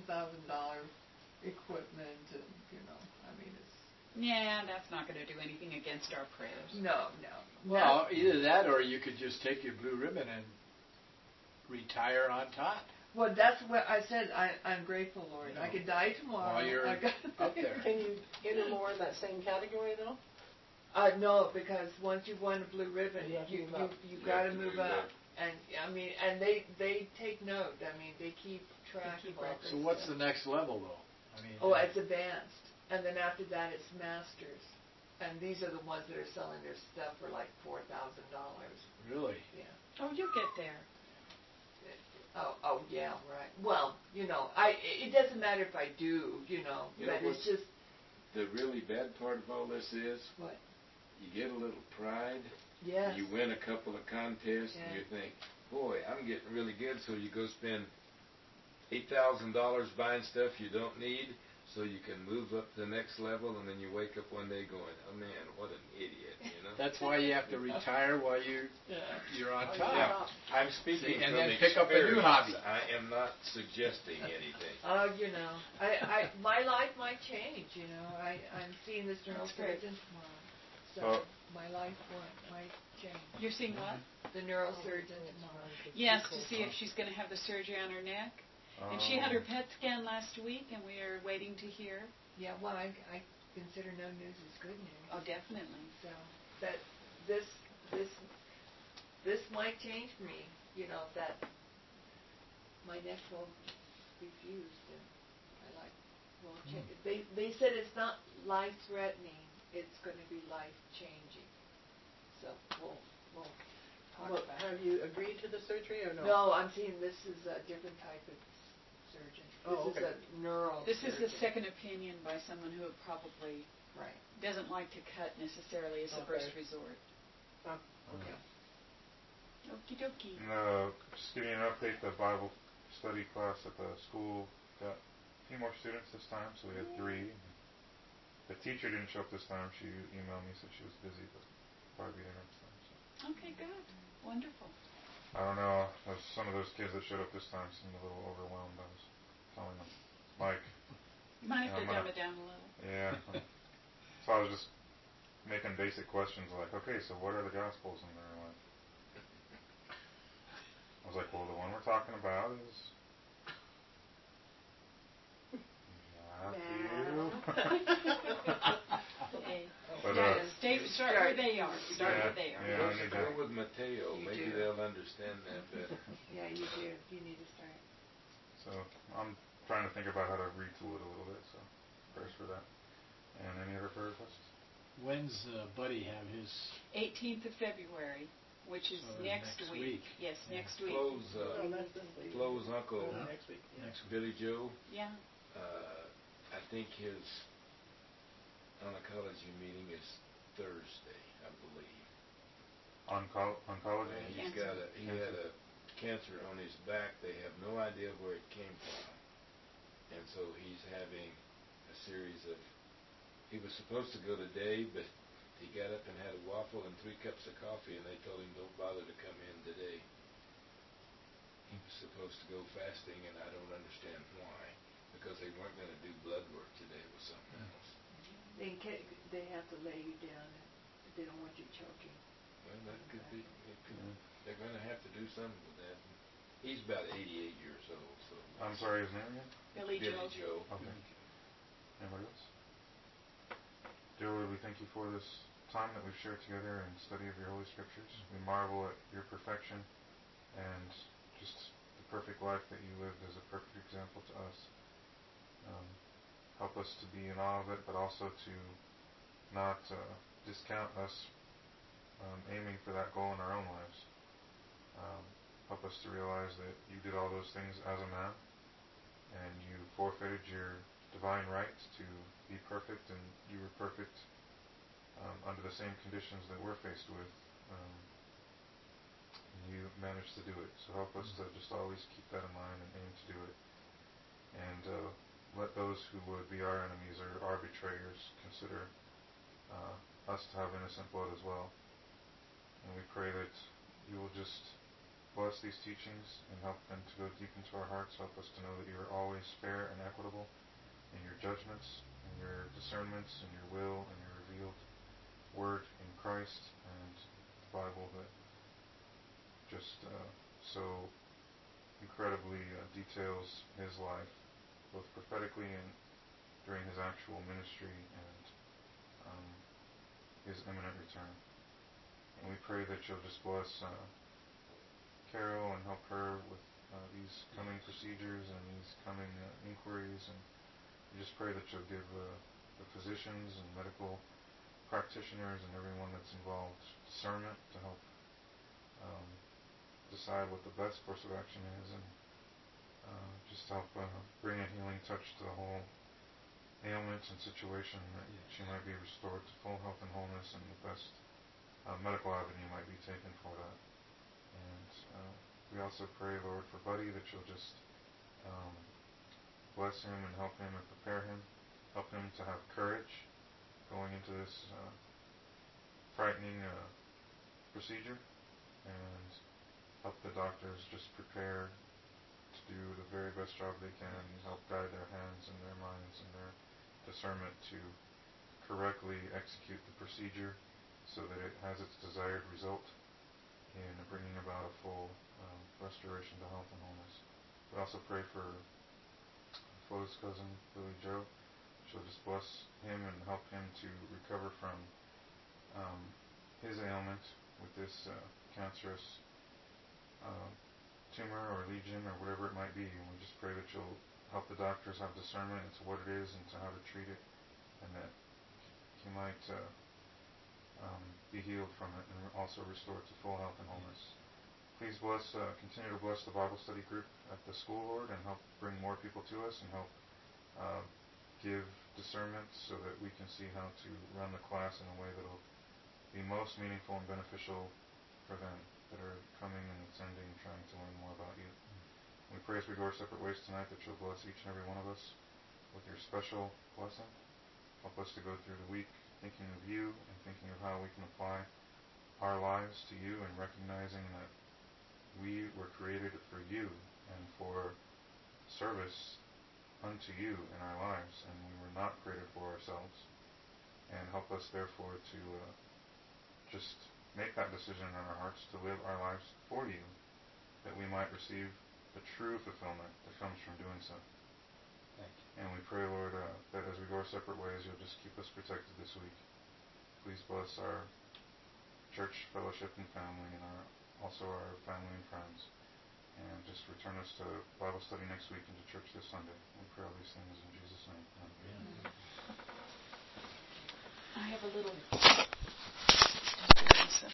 equipment and it's Yeah, that's not going to do anything against our prayers. no. Well, either that or you could just take your blue ribbon and retire on top. Well, that's what I said. I'm grateful, Lord. I could die tomorrow. While you're up there. Can you enter more in that same category, though? No, because once you've won a blue ribbon, You have to move up. you got to move up. And they take note. They keep track of all this So what's stuff. the next level, though? It's advanced, and then after that it's masters, and these are the ones that are selling their stuff for like $4,000. Really? Yeah. Oh, you'll get there. Oh yeah, right. Well, it doesn't matter if I do, but it's just The really bad part of all this is what. you get a little pride. Yes. You win a couple of contests Yeah. and you think, boy, I'm getting really good. So you go spend $8,000 buying stuff you don't need so you can move up to the next level, and then you wake up one day going, oh man, what an idiot, That's why you have to retire while you're on top. Yeah, I'm speaking and from then pick up a new hobby. I am not suggesting anything. My life might change, I'm seeing this neurosurgeon tomorrow. So my life might change. You're seeing what? The neurosurgeon tomorrow. Yes, to see if she's going to have the surgery on her neck. And she had her PET scan last week, and we are waiting to hear. Yeah, well, I consider no news is good news. Oh, definitely. So that this might change me, that my neck will be fused, and we'll check it. They said it's not life-threatening, it's going to be life-changing. So we'll talk about it. Have you agreed to the surgery or no? No, I'm seeing this is a different type of surgeon. Oh, This okay. is a neural This is the surgeon. second opinion by someone who probably Right. doesn't like to cut necessarily as a Okay. first resort. Okay. Okie dokie. Just giving you an update, the Bible study class at the school got a few more students this time, so we had 3. The teacher didn't show up this time. She emailed me, said she was busy, but probably be there next time. So. Okay, good. Wonderful. I don't know. Some of those kids that showed up this time seemed a little overwhelmed. I was telling them, Mike. You might have to I'm dumb gonna- it down a little. Yeah. So I was just making basic questions like, okay, so what are the Gospels in there? Like, I was like, well, the one we're talking about is Matthew. Hey. But, Yeah, stay start where they are. Start Yeah, where they are. yeah. Let's go with Mateo. You Maybe do. they'll understand that better. Yeah, you do. You need to start. So I'm trying to think about how to retool it a little bit. So prayers for that. And any other prayer requests? When's Buddy have his? 18th of February, which is So next next week. week. Yes, next week. Flo's, that's this week. Flo's uncle, Next week. Yeah. Next week. Billy Joe, Yeah. I think his oncology meeting is Thursday, I believe. Oncology? And Cancer. he had a cancer on his back. They have no idea where it came from. And so he's having a series of, he was supposed to go today, but he got up and had a waffle and 3 cups of coffee, and they told him don't bother to come in today. He was supposed to go fasting, and I don't understand why, because they weren't going to do blood work today. It was something else. They have to lay you down. They don't want you choking. Well, that could be. They're going to have to do something with that. He's about 88 years old, so. I'm sorry, his name again? Billy Joe. Joe. Okay. Anybody else? Dear Lord, we thank you for this time that we've shared together in study of your Holy Scriptures. We marvel at your perfection and just the perfect life that you lived as a perfect example to us. Help us to be in awe of it, but also to not discount us aiming for that goal in our own lives. Help us to realize that you did all those things as a man, and you forfeited your divine right to be perfect, and you were perfect under the same conditions that we're faced with. And you managed to do it. So help us to just always keep that in mind and aim to do it. And let those who would be our enemies or our betrayers consider us to have innocent blood as well. And we pray that you will just bless these teachings and help them to go deep into our hearts. Help us to know that you are always fair and equitable in your judgments, in your discernments, in your will, and your revealed word in Christ and the Bible that just so incredibly details his life, both prophetically and during his actual ministry and his imminent return. And we pray that you'll just bless Carol and help her with these coming procedures and these coming inquiries. And we just pray that you'll give the physicians and medical practitioners and everyone that's involved discernment to help decide what the best course of action is, and just help bring a healing touch to the whole ailment and situation, that she might be restored to full health and wholeness, and the best medical avenue might be taken for that. And we also pray, Lord, for Buddy, that you'll just bless him and help him and prepare him, help him to have courage going into this frightening procedure, and help the doctors just prepare to do the very best job they can, and help guide their hands and their minds and their discernment to correctly execute the procedure so that it has its desired result in bringing about a full restoration to health and wholeness. We also pray for Flo's cousin, Billy Joe. She'll just bless him and help him to recover from his ailment with this cancerous tumor or lesion or whatever it might be. And we just pray that you'll help the doctors have discernment into what it is and to how to treat it, and that he might be healed from it and also restored to full health and wholeness. Please continue to bless the Bible study group at the school, Lord, and help bring more people to us and help give discernment so that we can see how to run the class in a way that will be most meaningful and beneficial for them that are coming and attending, trying to learn more about you. We pray as we go our separate ways tonight that you'll bless each and every one of us with your special blessing. Help us to go through the week thinking of you and thinking of how we can apply our lives to you, and recognizing that we were created for you and for service unto you in our lives, and we were not created for ourselves. And help us therefore to just make that decision in our hearts to live our lives for you, that we might receive the true fulfillment that comes from doing so. Thank you. And we pray, Lord, that as we go our separate ways, you'll just keep us protected this week. please bless our church fellowship and family, and also our family and friends. And just return us to Bible study next week and to church this Sunday. We pray all these things in Jesus' name. Amen. I have a little